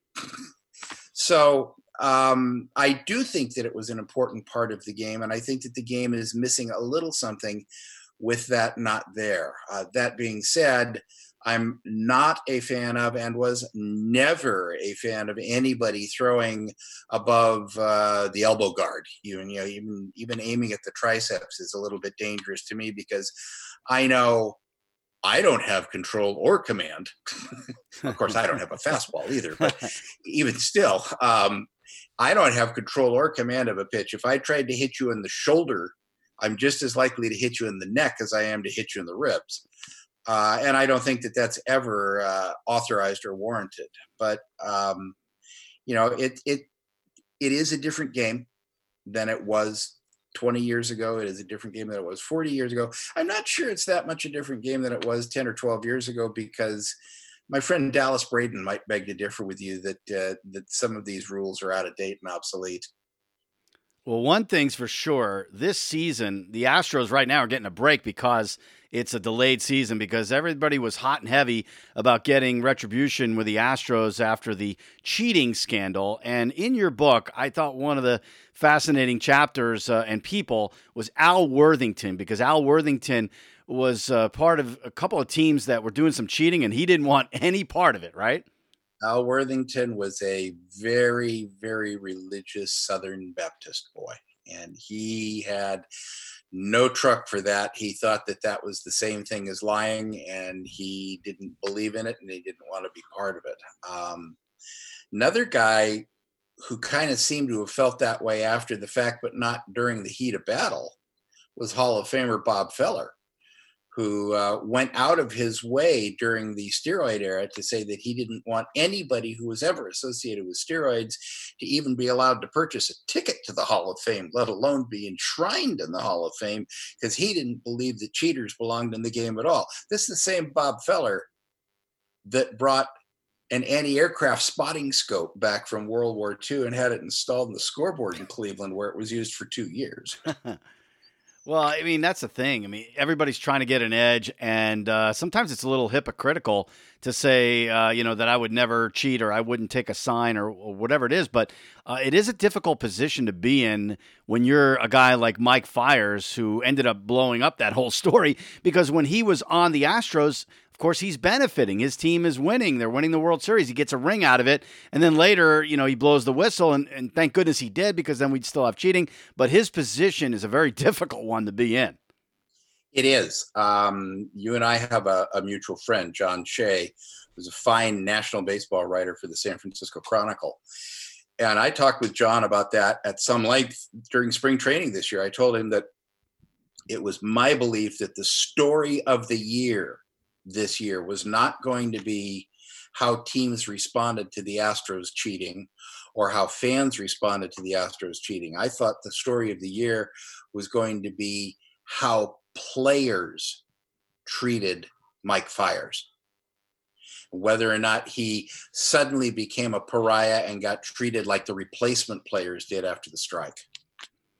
So um, I do think that it was an important part of the game, and I think that the game is missing a little something with that not there. Uh, that being said, I'm not a fan of, and was never a fan of, anybody throwing above uh, the elbow guard. Even, you know, even even aiming at the triceps is a little bit dangerous to me, because I know I don't have control or command. Of course, I don't have a fastball either, but even still, um, I don't have control or command of a pitch. If I tried to hit you in the shoulder, I'm just as likely to hit you in the neck as I am to hit you in the ribs. Uh, and I don't think that that's ever uh, authorized or warranted. But, um, you know, it, it, it is a different game than it was twenty years ago. It is a different game than it was forty years ago. I'm not sure it's that much a different game than it was ten or twelve years ago, because my friend Dallas Braden might beg to differ with you that uh, that some of these rules are out of date and obsolete. Well, one thing's for sure, this season, the Astros right now are getting a break because it's a delayed season, because everybody was hot and heavy about getting retribution with the Astros after the cheating scandal. And in your book, I thought one of the fascinating chapters uh, and people was Al Worthington, because Al Worthington was uh, part of a couple of teams that were doing some cheating, and he didn't want any part of it, right? Al Worthington was a very, very religious Southern Baptist boy, and he had no truck for that. He thought that that was the same thing as lying, and he didn't believe in it, and he didn't want to be part of it. Um, another guy who kind of seemed to have felt that way after the fact, but not during the heat of battle, was Hall of Famer Bob Feller, who uh, went out of his way during the steroid era to say that he didn't want anybody who was ever associated with steroids to even be allowed to purchase a ticket to the Hall of Fame, let alone be enshrined in the Hall of Fame, because he didn't believe that cheaters belonged in the game at all. This is the same Bob Feller that brought an anti-aircraft spotting scope back from World War Two and had it installed in the scoreboard in Cleveland, where it was used for two years. Well, I mean, that's the thing. I mean, everybody's trying to get an edge, and uh, sometimes it's a little hypocritical to say, uh, you know, that I would never cheat or I wouldn't take a sign or, or whatever it is. But uh, it is a difficult position to be in when you're a guy like Mike Fiers, who ended up blowing up that whole story, because when he was on the Astros, of course, he's benefiting. His team is winning. They're winning the World Series. He gets a ring out of it. And then later, you know, he blows the whistle, and, and thank goodness he did, because then we'd still have cheating. But his position is a very difficult one to be in. It is. Um, you and I have a, a mutual friend, John Shea, who's a fine national baseball writer for the San Francisco Chronicle. And I talked with John about that at some length during spring training this year. I told him that it was my belief that the story of the year this year was not going to be how teams responded to the Astros cheating or how fans responded to the Astros cheating. I thought the story of the year was going to be how players treated Mike Fiers, whether or not he suddenly became a pariah and got treated like the replacement players did after the strike.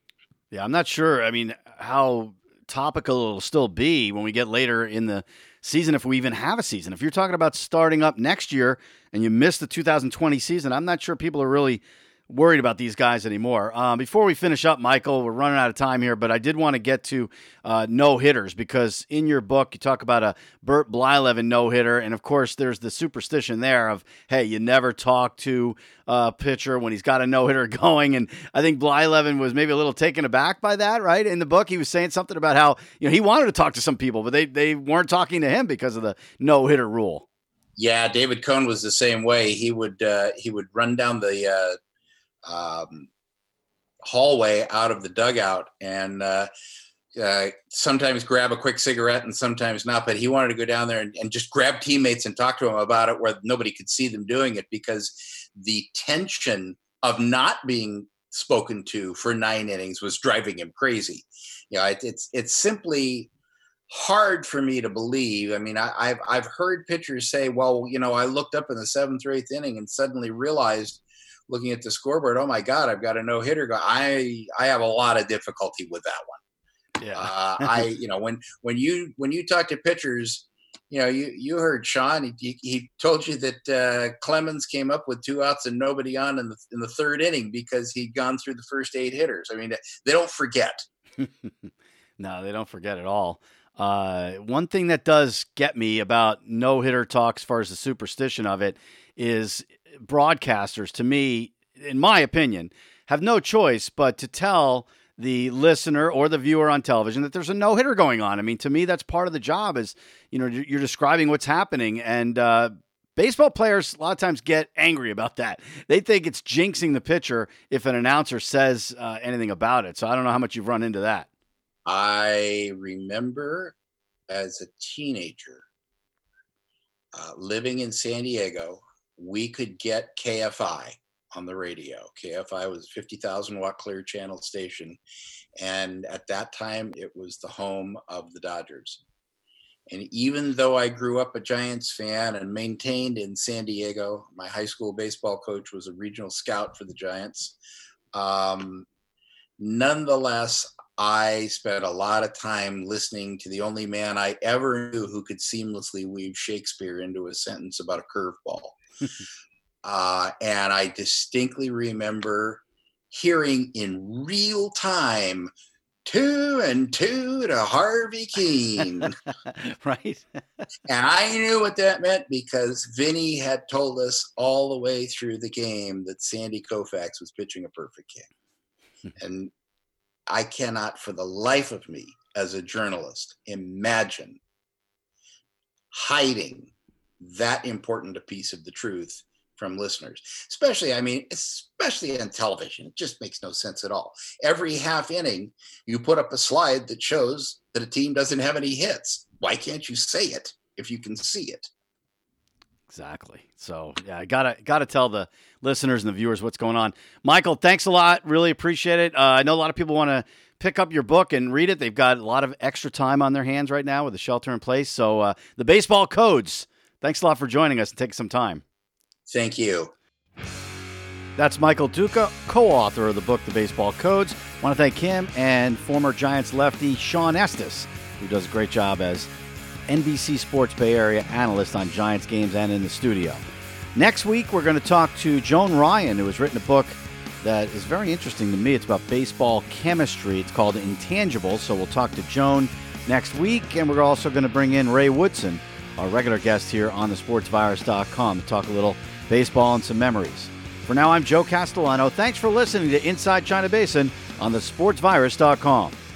Yeah, I'm not sure. I mean, how topical it'll still be when we get later in the season, if we even have a season. If you're talking about starting up next year and you miss the two thousand twenty season, I'm not sure people are really worried about these guys anymore. Um, before we finish up, Michael, we're running out of time here, but I did want to get to uh, no-hitters, because in your book you talk about a Bert Blyleven no-hitter, and of course there's the superstition there of, hey, you never talk to a pitcher when he's got a no-hitter going, and I think Blyleven was maybe a little taken aback by that, right? In the book he was saying something about how, you know, he wanted to talk to some people, but they, they weren't talking to him because of the no-hitter rule. Yeah, David Cohn was the same way. He would uh, he would run down the uh, um, hallway out of the dugout and uh, uh, sometimes grab a quick cigarette and sometimes not, but he wanted to go down there and, and just grab teammates and talk to them about it where nobody could see them doing it, because the tension of not being spoken to for nine innings was driving him crazy. You know, it, it's, it's simply hard for me to believe. I mean, I, I've, I've heard pitchers say, well, you know, I looked up in the seventh or eighth inning and suddenly realized, looking at the scoreboard, oh my God, I've got a no hitter. I, I have a lot of difficulty with that one. Yeah. uh, I, you know, when, when you, when you talk to pitchers, you know, you, you heard Sean, he, he told you that uh, Clemens came up with two outs and nobody on in the, in the third inning because he'd gone through the first eight hitters. I mean, they don't forget. No, they don't forget at all. Uh, one thing that does get me about no-hitter talk, as far as the superstition of it, is broadcasters, to me, in my opinion, have no choice but to tell the listener or the viewer on television that there's a no-hitter going on. I mean, to me, that's part of the job, is, you know, you're describing what's happening. And uh, baseball players a lot of times get angry about that. They think it's jinxing the pitcher if an announcer says uh, anything about it. So I don't know how much you've run into that. I remember as a teenager uh, living in San Diego, we could get K F I on the radio. K F I was a fifty thousand watt clear channel station. And at that time, it was the home of the Dodgers. And even though I grew up a Giants fan and maintained in San Diego, my high school baseball coach was a regional scout for the Giants. Um, nonetheless, I spent a lot of time listening to the only man I ever knew who could seamlessly weave Shakespeare into a sentence about a curveball. uh, and I distinctly remember hearing in real time, two and two to Harvey Keene. Right. And I knew what that meant because Vinny had told us all the way through the game that Sandy Koufax was pitching a perfect game. And I cannot for the life of me as a journalist imagine hiding that important a piece of the truth from listeners, especially, I mean, especially on television. It just makes no sense at all. Every half inning, you put up a slide that shows that a team doesn't have any hits. Why can't you say it if you can see it? Exactly. So yeah, I gotta gotta tell the listeners and the viewers what's going on. Michael, thanks a lot. Really appreciate it. Uh, I know a lot of people want to pick up your book and read it. They've got a lot of extra time on their hands right now with the shelter in place. So uh, the baseball codes. Thanks a lot for joining us and taking some time. Thank you. That's Michael Duca, co-author of the book, The Baseball Codes. I want to thank him and former Giants lefty Sean Estes, who does a great job as N B C Sports Bay Area analyst on Giants games and in the studio. Next week, we're going to talk to Joan Ryan, who has written a book that is very interesting to me. It's about baseball chemistry. It's called Intangible. So we'll talk to Joan next week, and we're also going to bring in Ray Woodson, our regular guest here on the sports virus dot com, to talk a little baseball and some memories. For now, I'm Joe Castellano. Thanks for listening to Inside China Basin on the sports virus dot com.